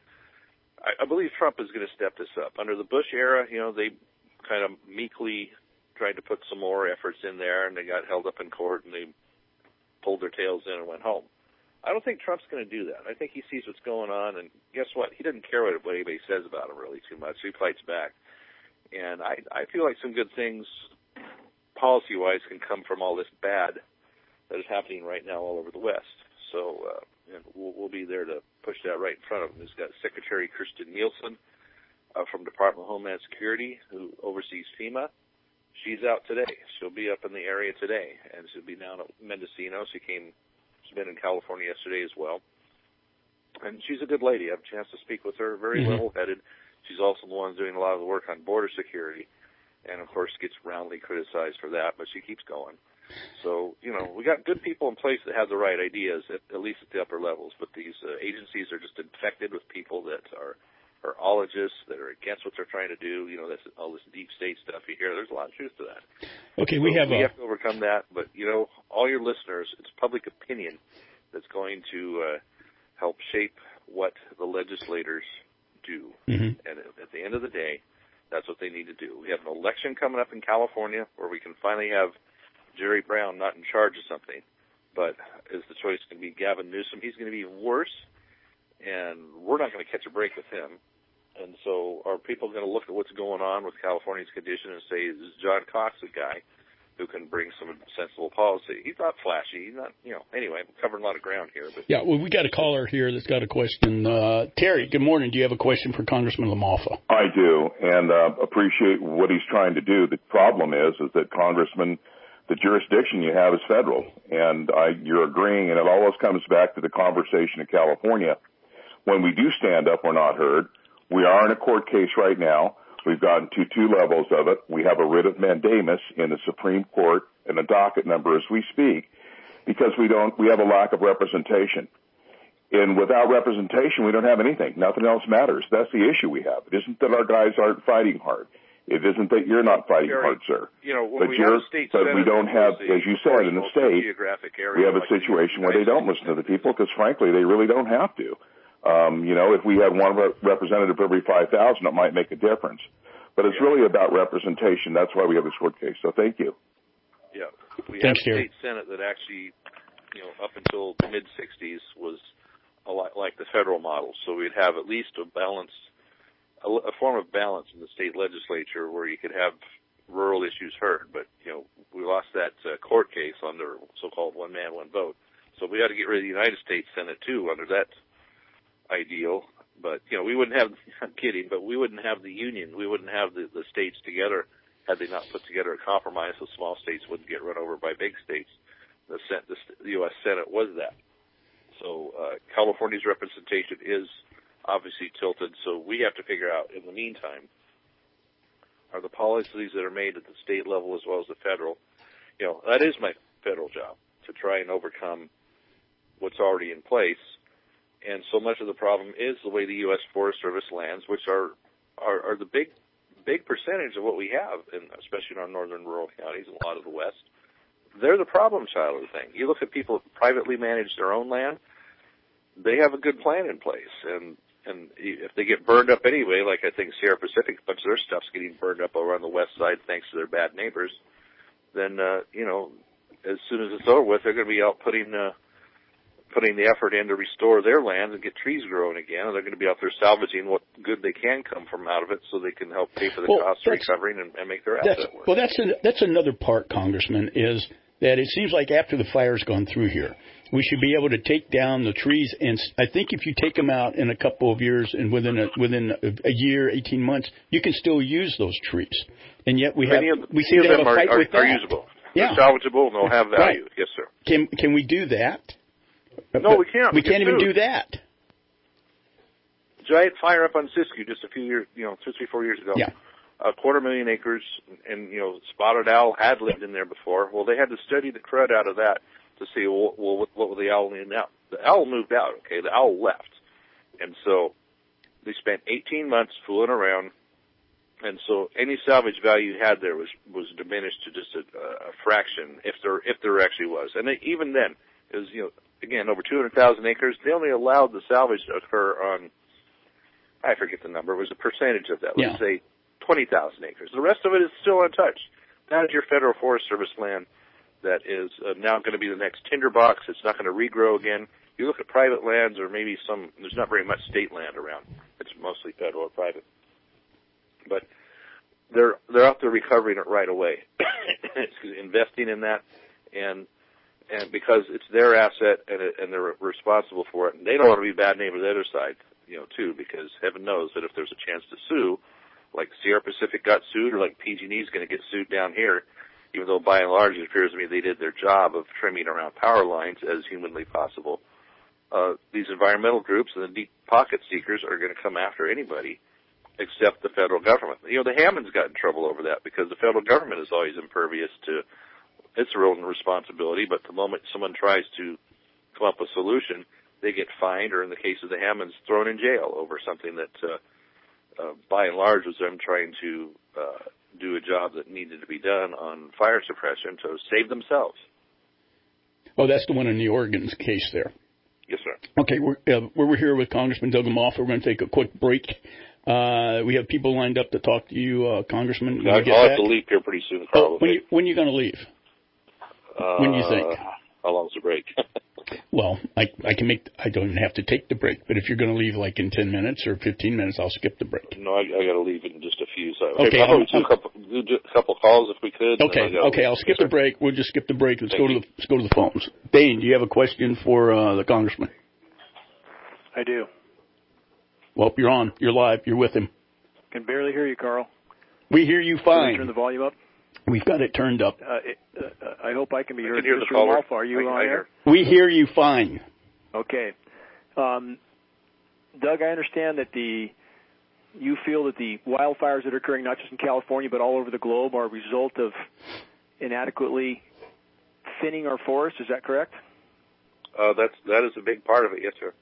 I believe Trump is going to step this up. Under the Bush era, you know, they kind of meekly tried to put some more efforts in there, and they got held up in court, and they pulled their tails in and went home. I don't think Trump's going to do that. I think he sees what's going on, and guess what? He doesn't care what anybody says about him really too much. He fights back. And I, I feel like some good things, policy-wise, can come from all this bad that is happening right now all over the West. So uh, and we'll, we'll be there to push that right in front of him. He's got Secretary Kirstjen Nielsen uh, from Department of Homeland Security, who oversees FEMA. She's out today. She'll be up in the area today, and she'll be down at Mendocino. She came, she's been in California yesterday as well. And she's a good lady. I have a chance to speak with her. Very Mm-hmm. level-headed. She's also the one doing a lot of the work on border security, and of course gets roundly criticized for that, but she keeps going. So, you know, we got good people in place that have the right ideas, at, at least at the upper levels, but these uh, agencies are just infected with people that are are ologists, that are against what they're trying to do. You know, that's all this deep state stuff you hear. There's a lot of truth to that. Okay, we so have we a... have to overcome that, but, you know, all your listeners, it's public opinion that's going to uh, help shape what the legislators do. Mm-hmm. And at the end of the day, that's what they need to do. We have an election coming up in California where we can finally have Jerry Brown not in charge of something, but is the choice going to be Gavin Newsom? He's going to be even worse, and we're not going to catch a break with him. And so are people going to look at what's going on with California's condition and say, is John Cox a guy who can bring some sensible policy? He's not flashy. He's not, you know, anyway, I'm covering a lot of ground here. But Yeah, well, we got a caller here that's got a question. Uh, Terry, good morning. Do you have a question for Congressman LaMalfa? I do, and uh, appreciate what he's trying to do. The problem is, is that Congressman, the jurisdiction you have is federal, and I, you're agreeing, and it always comes back to the conversation in California. When we do stand up, we're not heard. We are in a court case right now. We've gotten to two levels of it. We have a writ of mandamus in the Supreme Court and a docket number as we speak, because we don't, we have a lack of representation. And without representation, we don't have anything. Nothing else matters. That's the issue we have. It isn't that our guys aren't fighting hard. It isn't that you're not fighting Jerry, hard, sir. You know, when but we you're, have a state but we don't have, as you said, in the state, we have a like situation where they don't listen to the people because, frankly, they really don't have to. Um, you know, if we had one representative for every five thousand, it might make a difference. But it's yeah. really about representation. That's why we have this court case. So thank you. Yeah. We Thanks, have a Terry. state senate that actually, you know, up until the mid-sixties was a lot like the federal model. So we'd have at least a balance, a, a form of balance in the state legislature where you could have rural issues heard. But, you know, we lost that uh, court case under so-called one man, one vote. So we had to get rid of the United States Senate, too, under that ideal. But, you know, we wouldn't have, I'm kidding, but we wouldn't have the union. We wouldn't have the, the states together had they not put together a compromise so small states wouldn't get run over by big states. The, the, the U S Senate was that. So uh, California's representation is obviously tilted, so we have to figure out, in the meantime, are the policies that are made at the state level as well as the federal. You know, that is my federal job, to try and overcome what's already in place. And so much of the problem is the way the U S Forest Service lands, which are, are, are the big, big percentage of what we have, in, especially in our northern rural counties and a lot of the West. They're the problem child of the thing. You look at people who privately manage their own land, they have a good plan in place. And, and if they get burned up anyway, like I think Sierra Pacific, a bunch of their stuff's getting burned up over on the west side thanks to their bad neighbors, then, uh, you know, as soon as it's over with, they're going to be out putting, uh, putting the effort in to restore their land and get trees growing again, and they're going to be out there salvaging what good they can come from out of it so they can help pay for the well, cost of recovering and, and make their asset work. Well, that's, an, that's another part, Congressman, is that it seems like after the fire's gone through here, we should be able to take down the trees, and I think if you take them out in a couple of years and within a, within a year, eighteen months, you can still use those trees. And yet we have, of, we seem to have a fight are, with are, that. are usable. Yeah. They're salvageable and they'll have value. Right. Yes, sir. Can, can we do that? No, we can't. We, we can't even do. do that. Giant fire up on Siskiyou just a few years, you know, two, three, four years ago. Yeah. A quarter million acres, and, you know, spotted owl had lived in there before. Well, they had to study the crud out of that to see, well, what, what would the owl need now? The owl moved out, okay? The owl left. And so they spent eighteen months fooling around, and so any salvage value you had there was, was diminished to just a, a fraction, if there, if there actually was. And they, even then, it was, you know, again, over two hundred thousand acres. They only allowed the salvage to occur on, I forget the number, it was a percentage of that. Let's yeah. say twenty thousand acres. The rest of it is still untouched. That is your Federal Forest Service land that is uh, now going to be the next tinderbox. It's not going to regrow again. You look at private lands or maybe some, there's not very much state land around. It's mostly federal or private. But they're, they're out there recovering it right away, investing in that. And and because it's their asset and, it, and they're responsible for it, and they don't want to be bad neighbors to the other side, you know, too, because heaven knows that if there's a chance to sue, like Sierra Pacific got sued, or like P G and E is going to get sued down here, even though by and large it appears to me they did their job of trimming around power lines as humanly possible. Uh, these environmental groups and the deep pocket seekers are going to come after anybody except the federal government. You know, the Hammonds got in trouble over that because the federal government is always impervious to its role and responsibility, but the moment someone tries to come up with a solution, they get fined, or in the case of the Hammonds, thrown in jail over something that, uh, uh, by and large, was them trying to uh, do a job that needed to be done on fire suppression to save themselves. Oh, that's the one in the Oregon's case there. Yes, sir. Okay, we're, uh, we're here with Congressman Doug Imhoff. We're going to take a quick break. Uh, we have people lined up to talk to you, uh, Congressman. I'll have back? to leave here pretty soon, probably. Oh, when you when you going to leave? Uh, when do you think? How long's the break? Well, I I can make. I don't even have to take the break. But if you're going to leave like in ten minutes or fifteen minutes, I'll skip the break. No, I, I got to leave in just a few. So okay, okay I'll do a couple, do a couple calls if we could. Okay, okay, I'll skip the break. We'll just skip the break. Let's Thank go to the let's go to the phones. Dane, do you have a question for uh, the congressman? I do. Well, you're on. You're live. You're with him. Can barely hear you, Carl. We hear you fine. Can you turn the volume up? We've got it turned up. Uh, it, uh, I hope I can be I heard. Can hear the caller. Alpha, are you I, on I there? We hear you fine. Okay. Um, Doug, I understand that the you feel that the wildfires that are occurring not just in California but all over the globe are a result of inadequately thinning our forests. Is that correct? Uh, that's that is a big part of it. Yes, sir.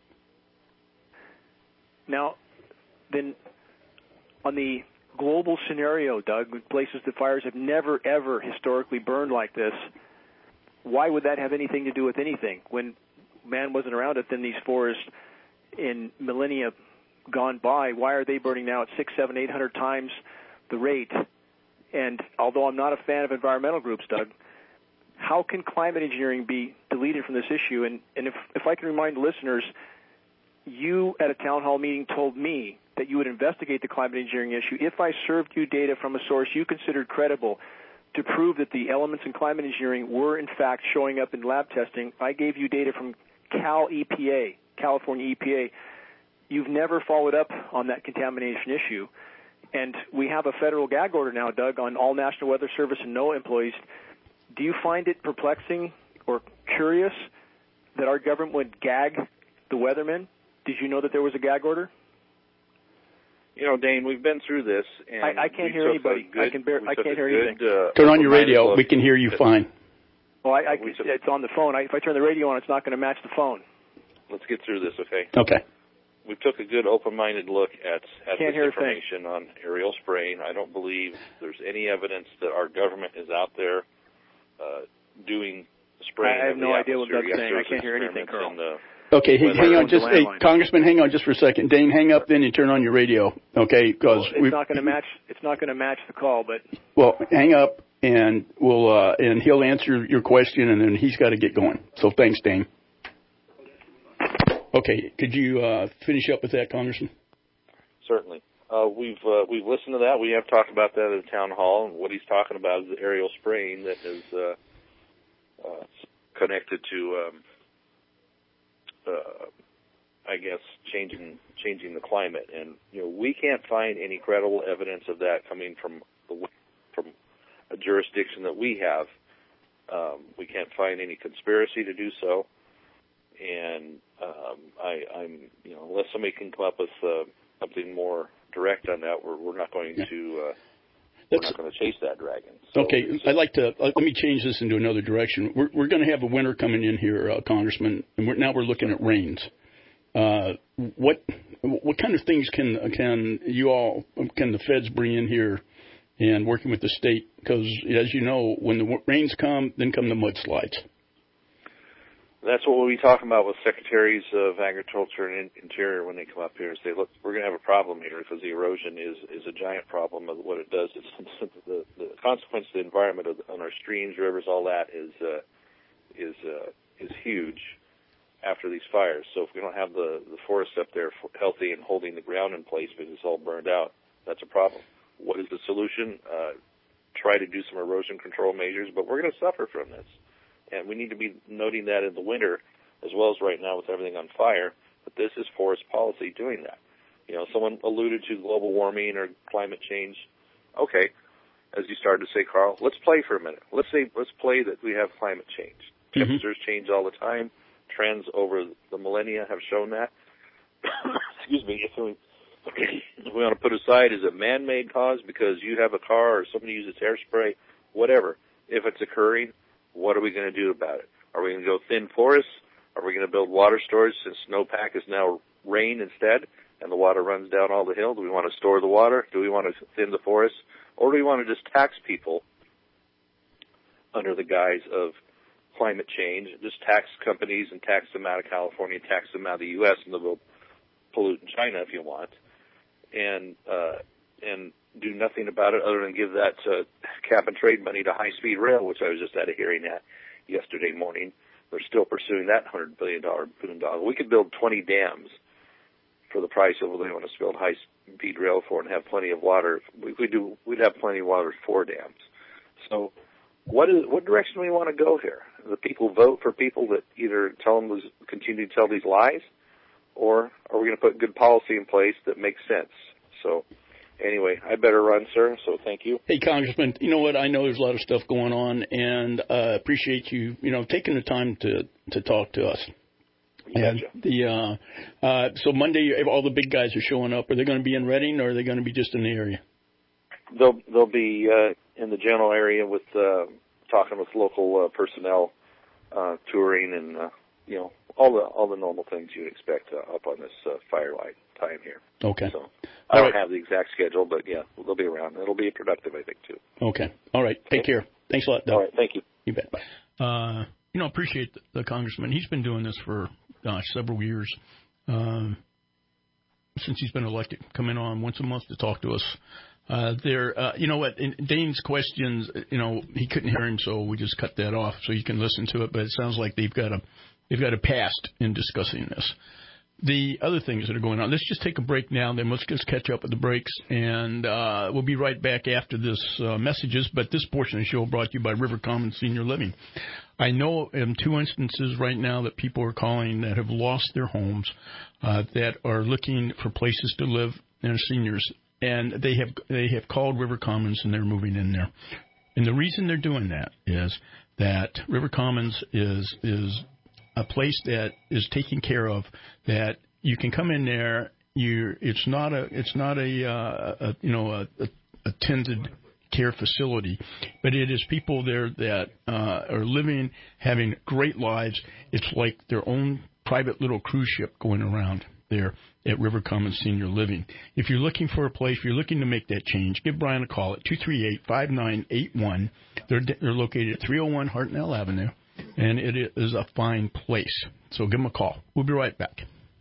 Now, then, on the global scenario, Doug, places the fires have never, ever historically burned like this, why would that have anything to do with anything? When man wasn't around to thin these forests in millennia gone by, why are they burning now at six, seven, eight hundred times the rate? And although I'm not a fan of environmental groups, Doug, how can climate engineering be deleted from this issue? And, and if, if I can remind listeners, you at a town hall meeting told me that you would investigate the climate engineering issue if I served you data from a source you considered credible to prove that the elements in climate engineering were in fact showing up in lab testing. I gave you data from Cal E P A, California E P A. You've never followed up on that contamination issue. And we have a federal gag order now, Doug, on all National Weather Service and NOAA employees. Do you find it perplexing or curious that our government would gag the weathermen? Did you know that there was a gag order? You know, Dane, we've been through this, and I, I can't hear anybody. Good, I can bear, I can't hear good, anything. Uh, turn on your radio. We can hear you fine. Well, I, I, it's on the phone. I, if I turn the radio on, it's not going to match the phone. Let's get through this, okay? Okay. We took a good open-minded look at, at Can't this hear information on aerial spraying. I don't believe there's any evidence that our government is out there uh, doing spraying. I have no idea what Doug's saying. I can't hear anything, Carl. Okay, hey, hang on, just hey, Congressman, hang on just for a second. Dane, hang up, then you turn on your radio, okay? Because well, it's not going to match. It's not going to match the call, but well, hang up, and we'll uh, and he'll answer your question, and then he's got to get going. So thanks, Dane. Okay, could you uh, finish up with that, Congressman? Certainly. Uh, we've uh, we've listened to that. We have talked about that at the town hall, and what he's talking about is the aerial spraying that is uh, uh, connected to. Um, Uh, I guess changing changing the climate, and you know we can't find any credible evidence of that coming from the, from a jurisdiction that we have. Um, we can't find any conspiracy to do so, and um, I, I'm you know unless somebody can come up with uh, something more direct on that, we're we're not going yeah. to. Uh, We're not going to chase that dragon. So okay, I'd like to uh, let me change this into another direction. We're we're going to have a winter coming in here, uh, Congressman, and we're, now we're looking at rains. Uh, what what kind of things can can you all can the feds bring in here, and working with the state? Because as you know, when the rains come, then come the mudslides. That's what we'll be talking about with Secretaries of Agriculture and Interior when they come up here and say, look, we're going to have a problem here because the erosion is, is a giant problem. Of what it does is the, the consequence to the environment of, on our streams, rivers, all that is uh, is uh, is huge after these fires. So if we don't have the, the forests up there healthy and holding the ground in place because it's all burned out, that's a problem. What is the solution? Uh, try to do some erosion control measures, but we're going to suffer from this. and we need to be noting that in the winter as well as right now with everything on fire, that this is forest policy doing that. You know, someone alluded to global warming or climate change. Okay, as you started to say, Carl, let's play for a minute. Let's say, let's play that we have climate change. Mm-hmm. Temperatures change all the time. Trends over the millennia have shown that. Excuse me. If we, if we want to put aside, is it man-made cause because you have a car or somebody uses hairspray, whatever. If it's occurring, what are we going to do about it? Are we going to go thin forests? Are we going to build water storage since snowpack is now rain instead and the water runs down all the hill? Do we want to store the water? Do we want to thin the forests? Or do we want to just tax people under the guise of climate change, just tax companies and tax them out of California, tax them out of the U S, and they'll go pollute in China if you want, and uh, and do nothing about it other than give that uh, cap and trade money to high-speed rail, which I was just at a hearing at yesterday morning. They're still pursuing that one hundred billion dollars boondoggle. We could build twenty dams for the price of what they want us to build high-speed rail for and have plenty of water. We could do, we'd have plenty of water for dams. So what is what direction do we want to go here? The people vote for people that either tell them continue to tell these lies, or are we going to put good policy in place that makes sense? So anyway, I better run, sir, so thank you. Hey, Congressman, you know what? I know there's a lot of stuff going on, and I uh, appreciate you, you know, taking the time to, to talk to us. And the uh, uh, so Monday, all the big guys are showing up. Are they going to be in Reading, or are they going to be just in the area? They'll they'll be uh, in the general area with uh, talking with local uh, personnel, uh, touring, and uh, you know all the all the normal things you'd expect uh, up on this uh, firelight time here. Okay. So I don't right. have the exact schedule, but yeah, they'll be around. It'll be productive, I think, too. Okay. All right. Take okay. care. Thanks a lot, Doug. All right. Thank you. You bet. Bye. Uh, you know, appreciate the, the congressman. He's been doing this for gosh several years. Um, since he's been elected, coming on once a month to talk to us. Uh, there, uh, you know what, in Dane's questions, you know, he couldn't hear him, so we just cut that off so you can listen to it, but it sounds like they've got a, they've got a past in discussing this. The other things that are going on, let's just take a break now, then let's just catch up with the breaks, and uh, we'll be right back after this uh, messages, but this portion of the show brought to you by River Commons Senior Living. I know in two instances right now that people are calling that have lost their homes, uh, that are looking for places to live, and are seniors, and they have they have called River Commons and they're moving in there. And the reason they're doing that is that River Commons is is a place that is taken care of, that you can come in there. You it's not a it's not a, uh, a you know a, a attended care facility, but it is people there that uh, are living, having great lives. It's like their own private little cruise ship going around there at River Commons Senior Living. If you're looking for a place, if you're looking to make that change, give Brian a call at two three eight, five nine eight one. They're, they're located at three oh one Hartnell Avenue, and it is a fine place. So give them a call. We'll be right back.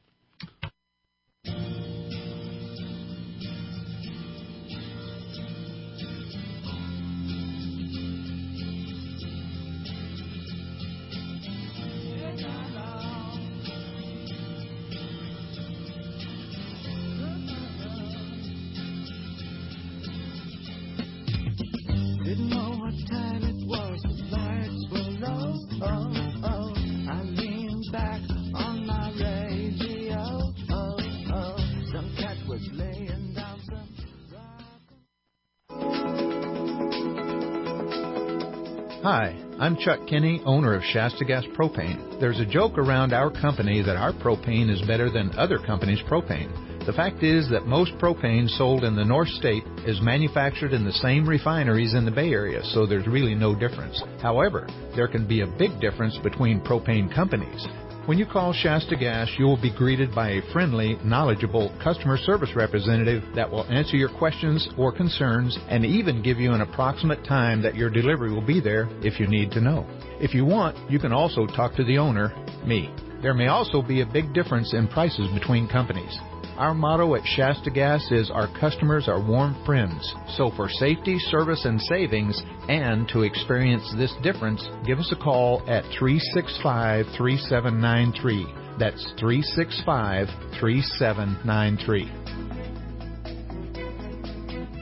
Hi, I'm Chuck Kinney, owner of Shasta Gas Propane. There's a joke around our company that our propane is better than other companies' propane. The fact is that most propane sold in the North State is manufactured in the same refineries in the Bay Area, so there's really no difference. However, there can be a big difference between propane companies. When you call Shasta Gas, you will be greeted by a friendly, knowledgeable customer service representative that will answer your questions or concerns and even give you an approximate time that your delivery will be there if you need to know. If you want, you can also talk to the owner, me. There may also be a big difference in prices between companies. Our motto at Shasta Gas is our customers are warm friends. So for safety, service, and savings, and to experience this difference, give us a call at three six five, three seven nine three. That's three six five, three seven nine three. B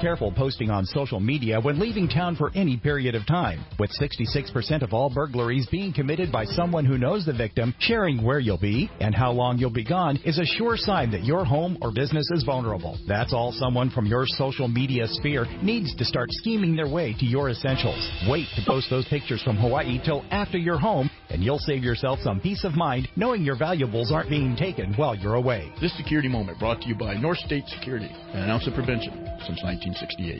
careful posting on social media when leaving town for any period of time. With sixty-six percent of all burglaries being committed by someone who knows the victim, sharing where you'll be and how long you'll be gone is a sure sign that your home or business is vulnerable. That's all someone from your social media sphere needs to start scheming their way to your essentials. Wait to post those pictures from Hawaii till after you're home, and you'll save yourself some peace of mind knowing your valuables aren't being taken while you're away. This security moment brought to you by North State Security, an ounce of prevention since nineteen sixty-eight.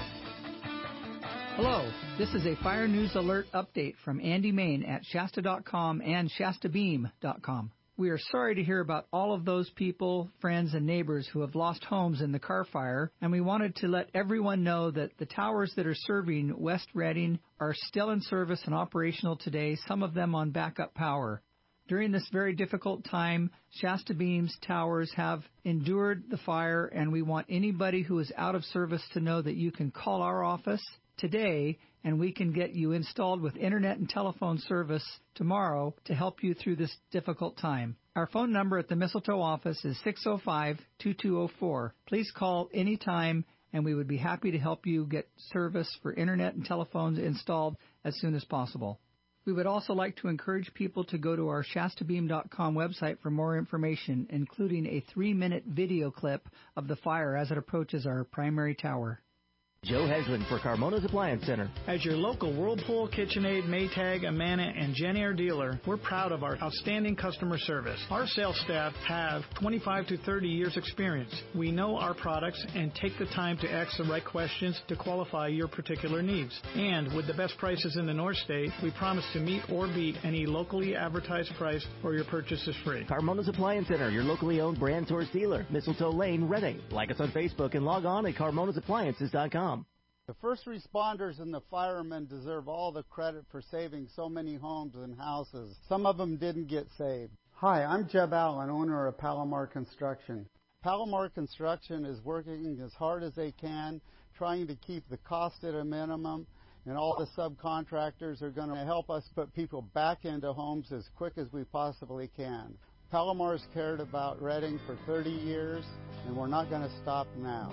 Hello, this is a Fire News Alert update from Andy Main at Shasta dot com and Shasta Beam dot com. We are sorry to hear about all of those people, friends, and neighbors who have lost homes in the Carr Fire, and we wanted to let everyone know that the towers that are serving West Redding are still in service and operational today, some of them on backup power. During this very difficult time, Shasta Beam's towers have endured the fire, and we want anybody who is out of service to know that you can call our office today, and we can get you installed with internet and telephone service tomorrow to help you through this difficult time. Our phone number at the Mistletoe office is six oh five, two two oh four. Please call anytime, and we would be happy to help you get service for internet and telephones installed as soon as possible. We would also like to encourage people to go to our Shasta Beam dot com website for more information, including a three-minute video clip of the fire as it approaches our primary tower. Joe Heslin for Carmona's Appliance Center. As your local Whirlpool, KitchenAid, Maytag, Amana, and Genair dealer, we're proud of our outstanding customer service. Our sales staff have twenty-five to thirty years experience. We know our products and take the time to ask the right questions to qualify your particular needs. And with the best prices in the North State, we promise to meet or beat any locally advertised price or your purchase is free. Carmona's Appliance Center, your locally owned brand source dealer. Mistletoe Lane, Redding. Like us on Facebook and log on at carmonas appliances dot com. The first responders and the firemen deserve all the credit for saving so many homes and houses. Some of them didn't get saved. Hi, I'm Jeb Allen, owner of Palomar Construction. Palomar Construction is working as hard as they can, trying to keep the cost at a minimum, and all the subcontractors are going to help us put people back into homes as quick as we possibly can. Palomar's cared about Redding for thirty years, and we're not going to stop now.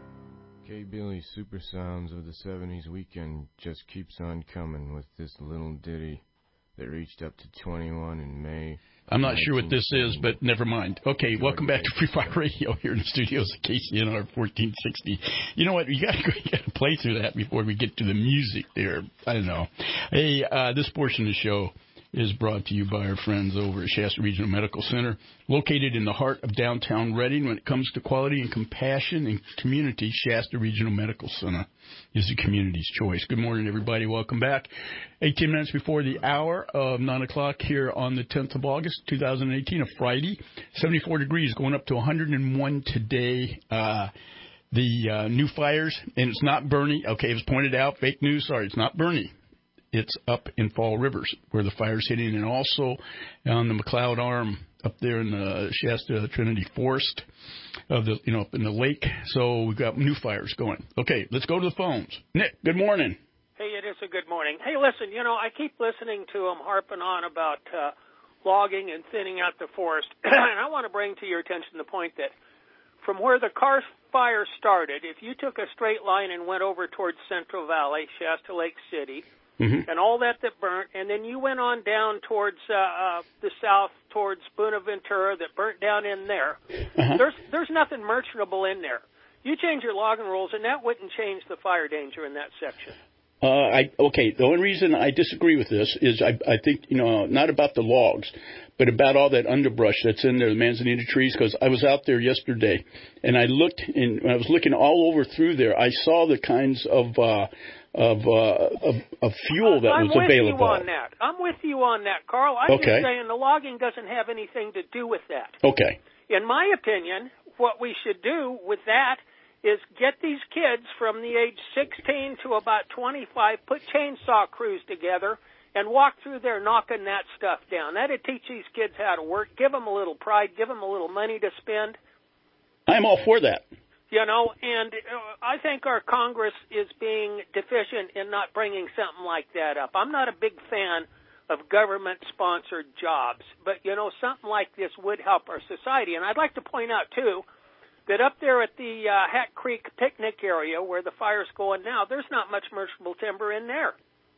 K. Billy's Super Sounds of the seventies weekend just keeps on coming with this little ditty that reached up to twenty-one in May. I'm not sure what this is, but never mind. Okay, welcome back to Free Fire Radio here in the studios of K C N R fourteen sixty. You know what? You got to play through that before we get to the music there. I don't know. Hey, uh, this portion of the show is brought to you by our friends over at Shasta Regional Medical Center, located in the heart of downtown Redding. When it comes to quality and compassion and community, Shasta Regional Medical Center is the community's choice. Good morning, everybody. Welcome back. eighteen minutes before the hour of nine o'clock here on the tenth of August, two thousand eighteen, a Friday. seventy-four degrees, going up to one hundred one today. Uh, the uh, new fires, and it's not Bernie. Okay, it was pointed out. Fake news. Sorry, it's not Bernie. It's up in Fall Rivers where the fire's hitting, and also on the McLeod Arm up there in the Shasta Trinity Forest of the, you know, up in the lake. So we've got new fires going. Okay, let's go to the phones. Nick, good morning. Hey, it is a good morning. Hey, listen, you know, I keep listening to them harping on about uh, logging and thinning out the forest, and I want to bring to your attention the point that from where the Carr fire started, if you took a straight line and went over towards Central Valley, Shasta Lake City, Mm-hmm. and all that that burnt, and then you went on down towards uh, uh, the south, towards Buenaventura, that burnt down in there. Uh-huh. There's there's nothing merchantable in there. You change your logging rules, and that wouldn't change the fire danger in that section. Uh, I okay. The only reason I disagree with this is I I think you know not about the logs, but about all that underbrush that's in there, the manzanita trees. Because I was out there yesterday, and I looked, and when I was looking all over through there, I saw the kinds of uh, of, uh, of of fuel that I'm was available. I'm with you on that. I'm with you on that, Carl. I'm okay. just saying the logging doesn't have anything to do with that. Okay. In my opinion, what we should do with that is get these kids from the age sixteen to about twenty-five, put chainsaw crews together, and walk through there knocking that stuff down. That'd teach these kids how to work, give them a little pride, give them a little money to spend. I'm all for that. You know, and I think our Congress is being deficient in not bringing something like that up. I'm not a big fan of government-sponsored jobs, but, you know, something like this would help our society. And I'd like to point out, too, that up there at the uh, Hat Creek picnic area where the fire's going now, there's not much merchantable timber in there.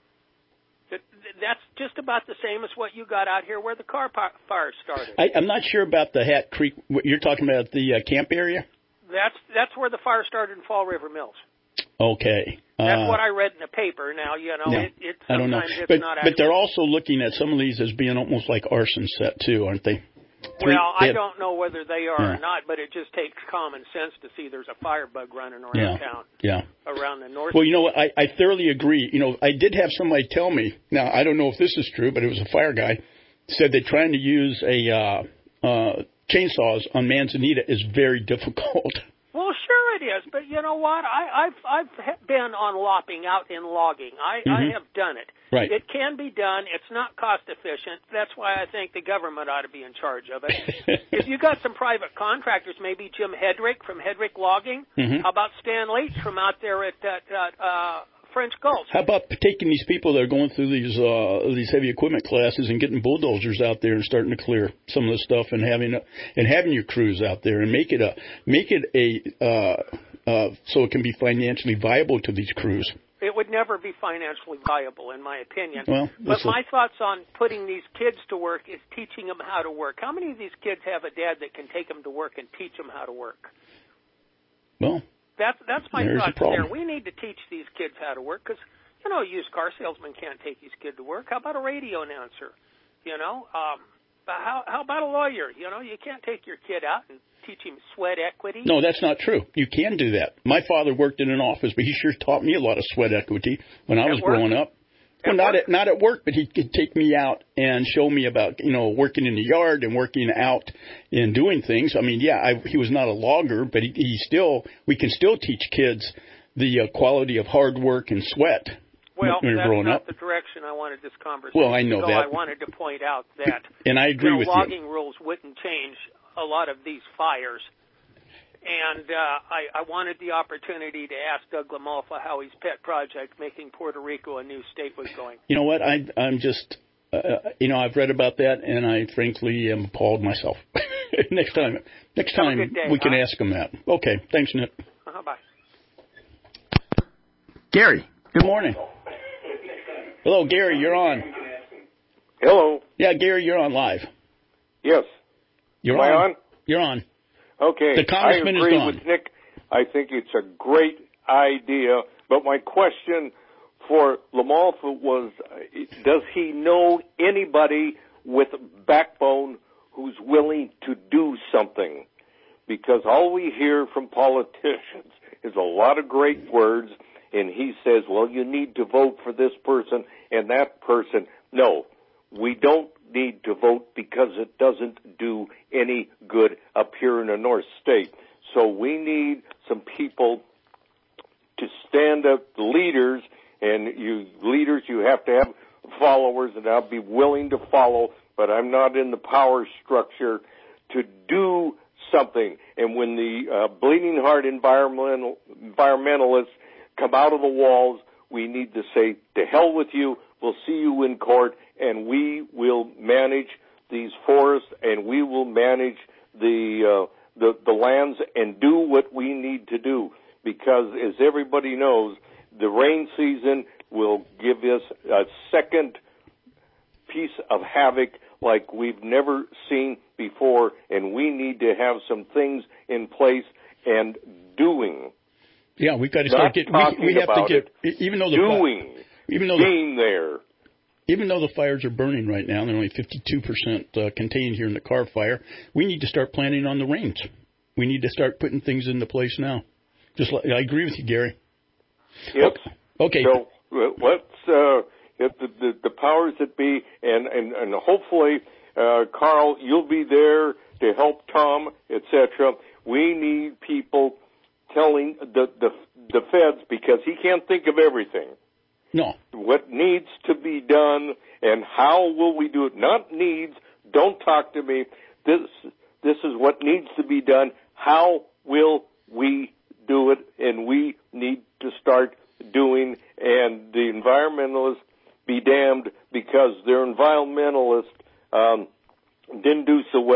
That, that's just about the same as what you got out here where the car fire started. I, I'm not sure about the Hat Creek. You're talking about the uh, camp area? That's that's where the fire started in Fall River Mills. Okay. That's uh, what I read in the paper. Now, you know, no, it, it I don't know. it's But, not but they're actually- also looking at some of these as being almost like arson set, too, aren't they? Three, well, they I have, don't know whether they are yeah. or not, but it just takes common sense to see there's a firebug running around yeah, town, yeah. around the north. Well, you know what? I, I thoroughly agree. You know, I did have somebody tell me, now, I don't know if this is true, but it was a fire guy, said that trying to use a uh, uh, chainsaws on Manzanita is very difficult. Well, sure it is, but you know what? I, I've I've been on lopping out in logging. I, Mm-hmm. I have done it. Right. It can be done. It's not cost efficient. That's why I think the government ought to be in charge of it. If you got some private contractors, maybe Jim Hedrick from Hedrick Logging. Mhm. How about Stan Leach from out there at uh, uh, French Gulch? How about taking these people that are going through these uh, these heavy equipment classes and getting bulldozers out there and starting to clear some of the stuff and having a, and having your crews out there and make it a make it a uh, uh, so it can be financially viable to these crews. It would never be financially viable, in my opinion. Well, but listen. my thoughts on putting these kids to work is teaching them how to work. How many of these kids have a dad that can take them to work and teach them how to work? Well, That's that's my There's a thoughts problem. there. We need to teach these kids how to work because, you know, a used car salesman can't take his kid to work. How about a radio announcer? You know, um, how how about a lawyer? You know, you can't take your kid out and teach him sweat equity. No, that's not true. You can do that. My father worked in an office, but he sure taught me a lot of sweat equity when I At was work? growing up. Well, not at not at work, but he could take me out and show me about, you know, working in the yard and working out and doing things. I mean, yeah, I, he was not a logger, but he, he still we can still teach kids the uh, quality of hard work and sweat Well, when you're that's growing not up. the direction I wanted this conversation Well, I know to go. that. I wanted to point out that And I agree you know, with you. logging rules wouldn't change a lot of these fires. And uh, I, I wanted the opportunity to ask Doug LaMalfa how his pet project, making Puerto Rico a new state, was going. You know what? I, I'm just, uh, you know, I've read about that, and I frankly am appalled myself. next time, next Have a time good day, we can huh? ask him that. Okay, thanks, Nick. Uh-huh, bye. Gary, good morning. Hello, Gary, you're on. Hello. Yeah, Gary, you're on live. Yes. You're Am I on. on? You're on. Okay. The congressman I is agree gone. with Nick. I think it's a great idea. But my question for LaMalfa was, uh, does he know anybody with backbone who's willing to do something? Because all we hear from politicians is a lot of great words, and he says, well, you need to vote for this person and that person. No, we don't need to vote because it doesn't do any good up here in the North State. So we need some people to stand up, leaders, and you leaders, you have to have followers, and I'll be willing to follow, but I'm not in the power structure to do something. And when the uh, bleeding heart environmental environmentalists come out of the walls, we need to say, to hell with you, we'll see you in court, and we will manage these forests, and we will manage the uh, the, the lands and do what we need to do. Because, as everybody knows, the rain season will give us a second piece of havoc like we've never seen before, and we need to have some things in place and doing. Yeah, we've got to Not start getting. talking We, we have to about get it, even though the doing, even though being there. Even though the fires are burning right now, they're only fifty-two percent uh, contained here in the Carr fire. We need to start planning on the rains. We need to start putting things into place now. Just like, I agree with you, Gary. Yep. Okay. So uh, let's uh, get the, the the powers that be, and and and hopefully, uh, Carl, you'll be there to help Tom, et cetera. We need people telling the the the feds, because he can't think of everything. No. What needs to be done and how will we do it? Not needs. Don't talk to me. This this is what needs to be done. How will we do it? And we need to start doing. And the environmentalists be damned, because their environmentalists um, didn't do so well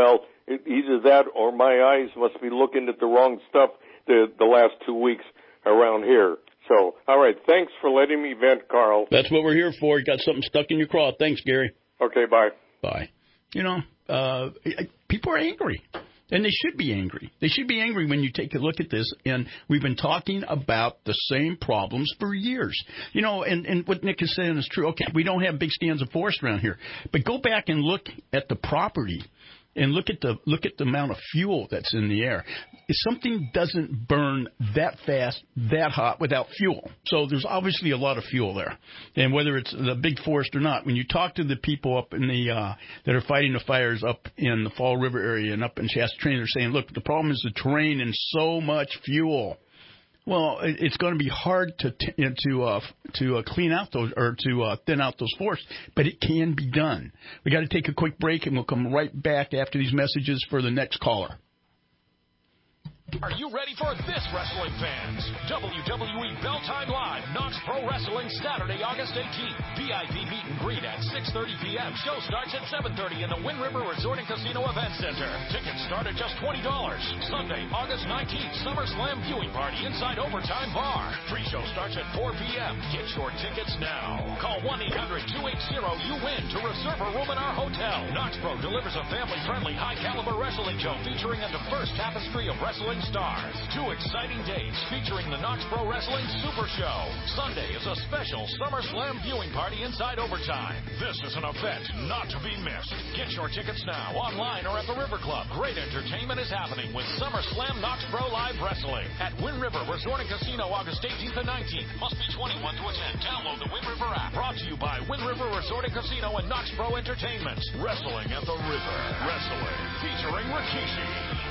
It, either that or my eyes must be looking at the wrong stuff the, the last two weeks around here. So, all right, thanks for letting me vent, Carl. That's what we're here for. You got something stuck in your craw. Thanks, Gary. Okay, bye. Bye. You know, uh, people are angry. And they should be angry. They should be angry when you take a look at this. And we've been talking about the same problems for years. You know, and, and what Nick is saying is true. Okay, we don't have big stands of forest around here. But go back and look at the property and look at the look at the amount of fuel that's in the air. If something doesn't burn that fast, that hot without fuel. So there's obviously a lot of fuel there. And whether it's the big forest or not, when you talk to the people up in the uh, that are fighting the fires up in the Fall River area and up in Shasta Train, they're saying, look, the problem is the terrain and so much fuel. Well, it's going to be hard to t- to uh, to uh, clean out those or to uh, thin out those forests, but it can be done. We got to take a quick break, and we'll come right back after these messages for the next caller. Are you ready for this, wrestling fans? W W E Bell Time Live, Knox Pro Wrestling, Saturday, August eighteenth. V I P meet and greet at six thirty p.m. Show starts at seven thirty in the Wind River Resort and Casino Event Center. Tickets start at just twenty dollars. Sunday, August nineteenth, SummerSlam viewing party inside Overtime Bar. Pre-show starts at four p.m. Get your tickets now. Call one eight hundred two eight zero U W I N to reserve a room in our hotel. Knox Pro delivers a family-friendly, high-caliber wrestling show featuring a diverse tapestry of wrestling stars. Two exciting days featuring the Knox Pro Wrestling Super Show. Sunday is a special SummerSlam viewing party inside Overtime. This is an event not to be missed. Get your tickets now online or at the River Club. Great entertainment is happening with SummerSlam Knox Pro Live Wrestling at Wind River Resort and Casino August eighteenth and nineteenth. Must be twenty-one to attend. Download the Wind River app. Brought to you by Wind River Resort and Casino and Knox Pro Entertainment. Wrestling at the River. Wrestling featuring Rikishi.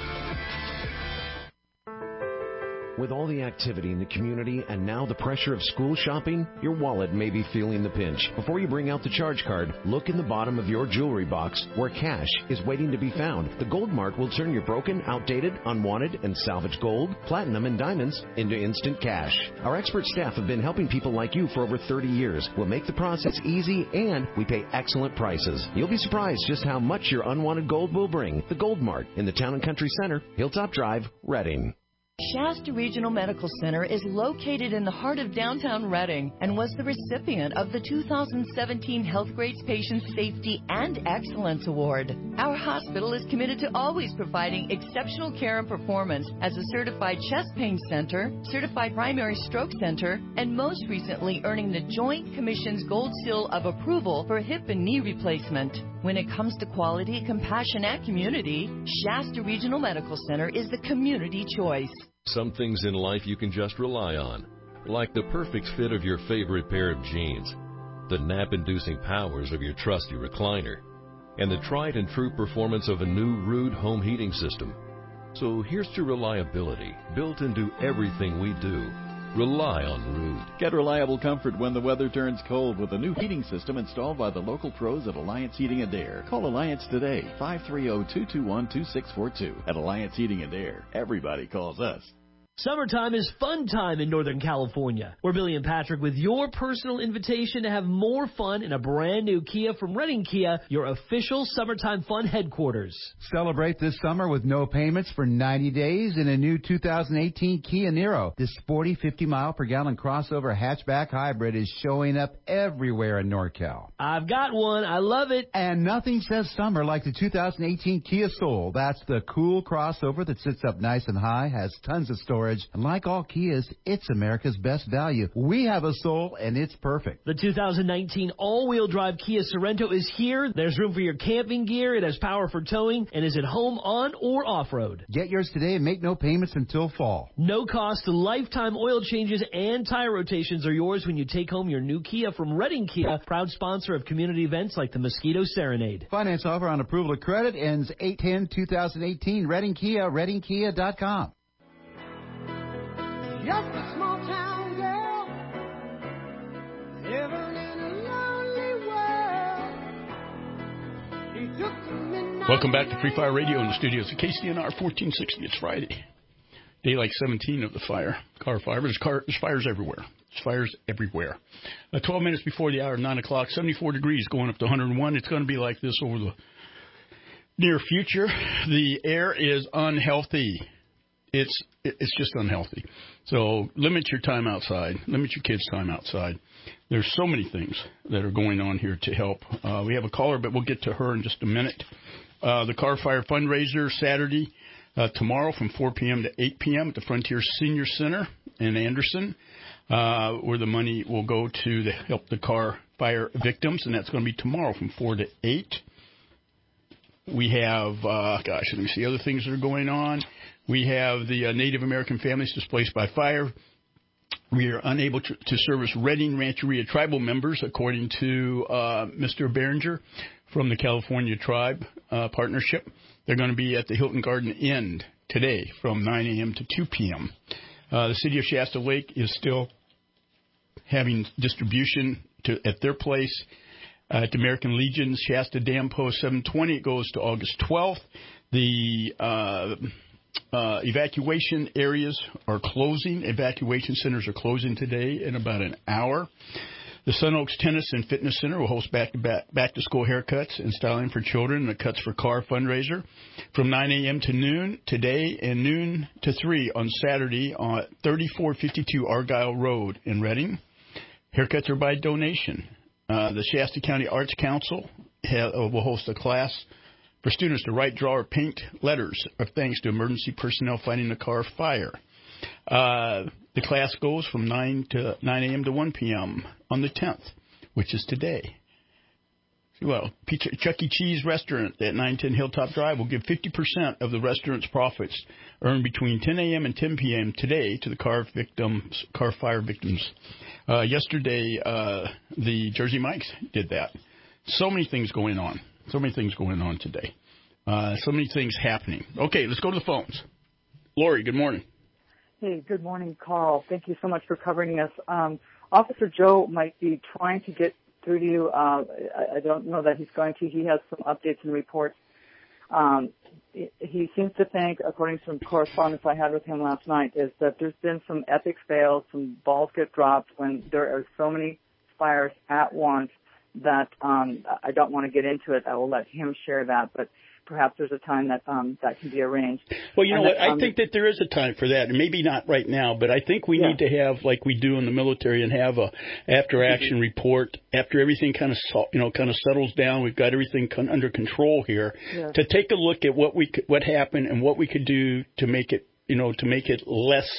With all the activity in the community and now the pressure of school shopping, your wallet may be feeling the pinch. Before you bring out the charge card, look in the bottom of your jewelry box where cash is waiting to be found. The Gold Mart will turn your broken, outdated, unwanted, and salvaged gold, platinum, and diamonds into instant cash. Our expert staff have been helping people like you for over thirty years. We'll make the process easy and we pay excellent prices. You'll be surprised just how much your unwanted gold will bring. The Gold Mart in the Town and Country Center, Hilltop Drive, Reading. Shasta Regional Medical Center is located in the heart of downtown Reading and was the recipient of the two thousand seventeen Healthgrades Patient Safety and Excellence Award. Our hospital is committed to always providing exceptional care and performance as a certified chest pain center, certified primary stroke center, and most recently earning the Joint Commission's Gold Seal of Approval for hip and knee replacement. When it comes to quality, compassion, and community, Shasta Regional Medical Center is the community choice. Some things in life you can just rely on, like the perfect fit of your favorite pair of jeans, the nap-inducing powers of your trusty recliner, and the tried and true performance of a new Ruud home heating system. So here's to reliability, built into everything we do. Rely on Ruud. Get reliable comfort when the weather turns cold with a new heating system installed by the local pros at Alliance Heating and Air. Call Alliance today, five three zero, two two one, two six four two. At Alliance Heating and Air, everybody calls us. Summertime is fun time in Northern California. We're Billy and Patrick with your personal invitation to have more fun in a brand new Kia from Reading Kia, your official summertime fun headquarters. Celebrate this summer with no payments for ninety days in a new two thousand eighteen Kia Niro. This sporty fifty mile per gallon crossover hatchback hybrid is showing up everywhere in NorCal. I've got one. I love it. And nothing says summer like the two thousand eighteen Kia Soul. That's the cool crossover that sits up nice and high, has tons of storage. And like all Kias, it's America's best value. We have a Soul, and it's perfect. The two thousand nineteen all-wheel drive Kia Sorento is here. There's room for your camping gear. It has power for towing and is at home on or off-road. Get yours today and make no payments until fall. No cost, lifetime oil changes and tire rotations are yours when you take home your new Kia from Reading Kia, proud sponsor of community events like the Mosquito Serenade. Finance offer on approval of credit ends eight ten twenty eighteen. Reading Kia, reading kia dot com. Just a small town girl, living in a lonely world. He took the midnight. Welcome back to Free Fire Radio in the studios of K C N R fourteen sixty. It's Friday. Day like seventeen of the fire. Car fire. There's, car, there's fires everywhere. There's fires everywhere. Uh, twelve minutes before the hour, nine o'clock, seventy-four degrees, going up to one hundred one. It's going to be like this over the near future, the air is unhealthy. It's it's just unhealthy. So limit your time outside. Limit your kids' time outside. There's so many things that are going on here to help. Uh, we have a caller, but we'll get to her in just a minute. Uh, the Car Fire fundraiser Saturday, uh, tomorrow from four p.m. to eight p.m. at the Frontier Senior Center in Anderson, uh, where the money will go to the, help the car fire victims, and that's going to be tomorrow from four to eight. We have, uh, gosh, let me see other things that are going on. We have the uh, Native American families displaced by fire. We are unable to, to service Redding Rancheria tribal members, according to uh, Mister Behringer from the California Tribe uh, Partnership. They're going to be at the Hilton Garden Inn today from nine a.m. to two p.m. Uh, the city of Shasta Lake is still having distribution to, at their place. Uh, at the American Legion's Shasta Dam Post seven twenty, it goes to August twelfth. The uh, uh, evacuation areas are closing. Evacuation centers are closing today in about an hour. The Sun Oaks Tennis and Fitness Center will host back-to-back back-to-school haircuts and styling for children and a Cuts for Car fundraiser from nine a.m. to noon today and noon to three on Saturday on thirty-four fifty-two Argyle Road in Redding. Haircuts are by donation. Uh, the Shasta County Arts Council ha- will host a class for students to write, draw, or paint letters of thanks to emergency personnel fighting a car fire. Uh, the class goes from nine to nine a.m. to one p.m. on the tenth, which is today. Well, Chuck E. Cheese Restaurant at nine ten Hilltop Drive will give fifty percent of the restaurant's profits earned between ten a.m. and ten p.m. today to the car victims, car fire victims. Uh, yesterday, uh, the Jersey Mikes did that. So many things going on. So many things going on today. Uh, so many things happening. Okay, let's go to the phones. Lori, good morning. Hey, good morning, Carl. Thank you so much for covering this. Um, Officer Joe might be trying to get through to you. Uh, I, I don't know that he's going to. He has some updates and reports. Um, he seems to think, according to some correspondence I had with him last night, is that there's been some epic fails, some balls get dropped when there are so many fires at once that um, I don't want to get into it. I will let him share that, but perhaps there's a time that um, that can be arranged. Well, you know and what? That, um, I think that there is a time for that, and maybe not right now, but I think we yeah. need to have, like we do in the military, and have a after-action mm-hmm. report after everything kind of you know kind of settles down. We've got everything con- under control here yeah. to take a look at what we could, what happened and what we could do to make it you know to make it less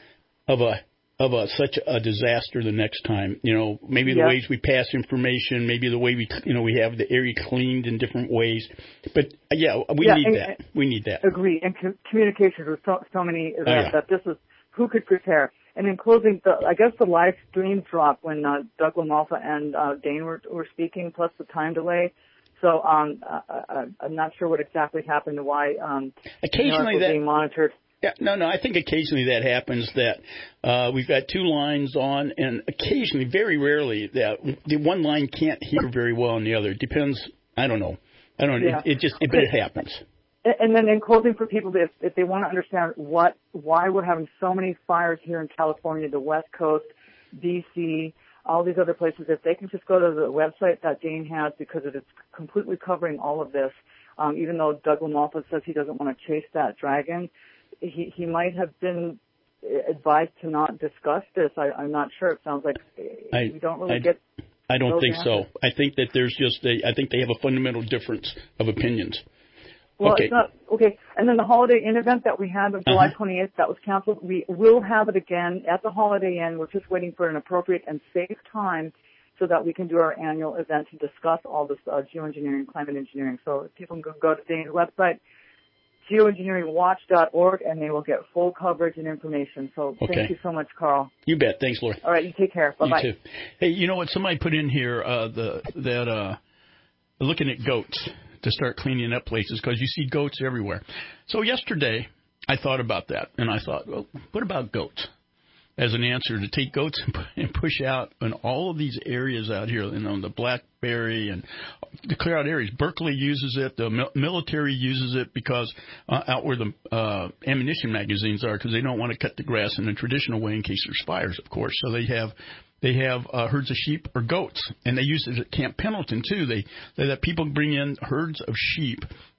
of a of a, such a disaster the next time. You know, maybe the yeah. ways we pass information, maybe the way we, you know, we have the area cleaned in different ways. But, uh, yeah, we yeah, need and, that. We need that. Agree. And co- communication with so, so many that, oh, yeah. that this is who could prepare. And in closing, the, I guess the live stream dropped when uh, Doug LaMalfa and uh, Dane were, were speaking, plus the time delay. So um, uh, I'm not sure what exactly happened, why um, occasionally you know, that being monitored. Yeah, no, no. I think occasionally that happens. That uh, we've got two lines on, and occasionally, very rarely, that the one line can't hear very well on the other. It depends. I don't know. I don't know. Yeah. It, it just, it, okay. but it happens. And then in closing, for people, if, if they want to understand what, why we're having so many fires here in California, the West Coast, D C, all these other places, if they can just go to the website that Dane has, because it is completely covering all of this. Um, even though Doug LaMalfa says he doesn't want to chase that dragon. He, he might have been advised to not discuss this. I, I'm not sure. It sounds like I, we don't really I, get. I don't think answers. so. I think that there's just a. I think they have a fundamental difference of opinions. Well, okay. it's not okay. And then the Holiday Inn event that we had on July uh-huh. twenty-eighth, that was canceled. We will have it again at the Holiday Inn. We're just waiting for an appropriate and safe time so that we can do our annual event to discuss all this uh, geoengineering, climate engineering. So if people can go to Dane's website, geoengineering watch dot org, and they will get full coverage and information. So okay. thank you so much, Carl. You bet. Thanks, Laura. All right, you take care. Bye-bye. You too. Hey, you know what? Somebody put in here uh, the that uh, looking at goats to start cleaning up places because you see goats everywhere. So yesterday I thought about that, and I thought, well, what about goats? As an answer to take goats and push out in all of these areas out here, you know, the Blackberry and the clear out areas. Berkeley uses it. The mil- military uses it because uh, out where the uh, ammunition magazines are, because they don't want to cut the grass in the traditional way in case there's fires, of course. So they have they have uh, herds of sheep or goats, and they use it at Camp Pendleton too. They they let people bring in herds of sheep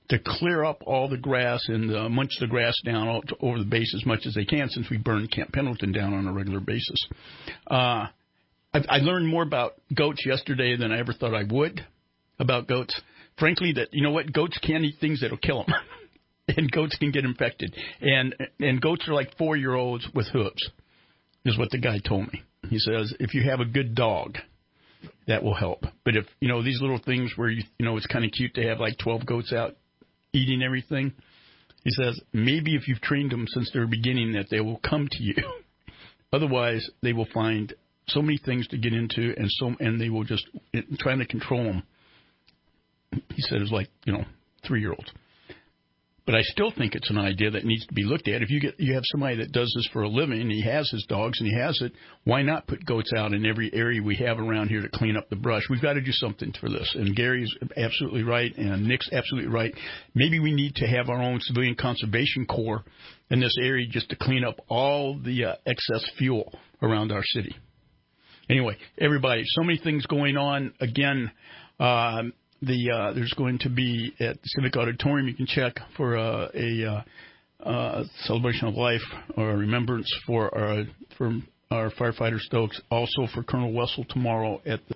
to clear up all the grass and uh, munch the grass down all to, over the base as much as they can, since we burn Camp Pendleton down on a regular basis. Uh, I, I learned more about goats yesterday than I ever thought I would about goats. Frankly, that you know what, goats can't eat things that'll kill them, and goats can get infected. And and goats are like four-year-olds with hooves, is what the guy told me. He says if you have a good dog, that will help. But if you know these little things where you you know it's kind of cute to have like twelve goats out eating everything, he says maybe if you've trained them since the beginning that they will come to you. Otherwise, they will find so many things to get into, and so and they will just trying to control them. He said it's like, you know, three-year-olds. But I still think it's an idea that needs to be looked at. If you get you have somebody that does this for a living, and he has his dogs, and he has it, why not put goats out in every area we have around here to clean up the brush? We've got to do something for this. And Gary's absolutely right, and Nick's absolutely right. Maybe we need to have our own civilian conservation corps in this area just to clean up all the uh, excess fuel around our city. Anyway, everybody, so many things going on. Again, uh, the uh, there's going to be at the Civic Auditorium, you can check for uh, a uh, uh, celebration of life or a remembrance for our, for our firefighter Stokes. Also for Colonel Wessel tomorrow at the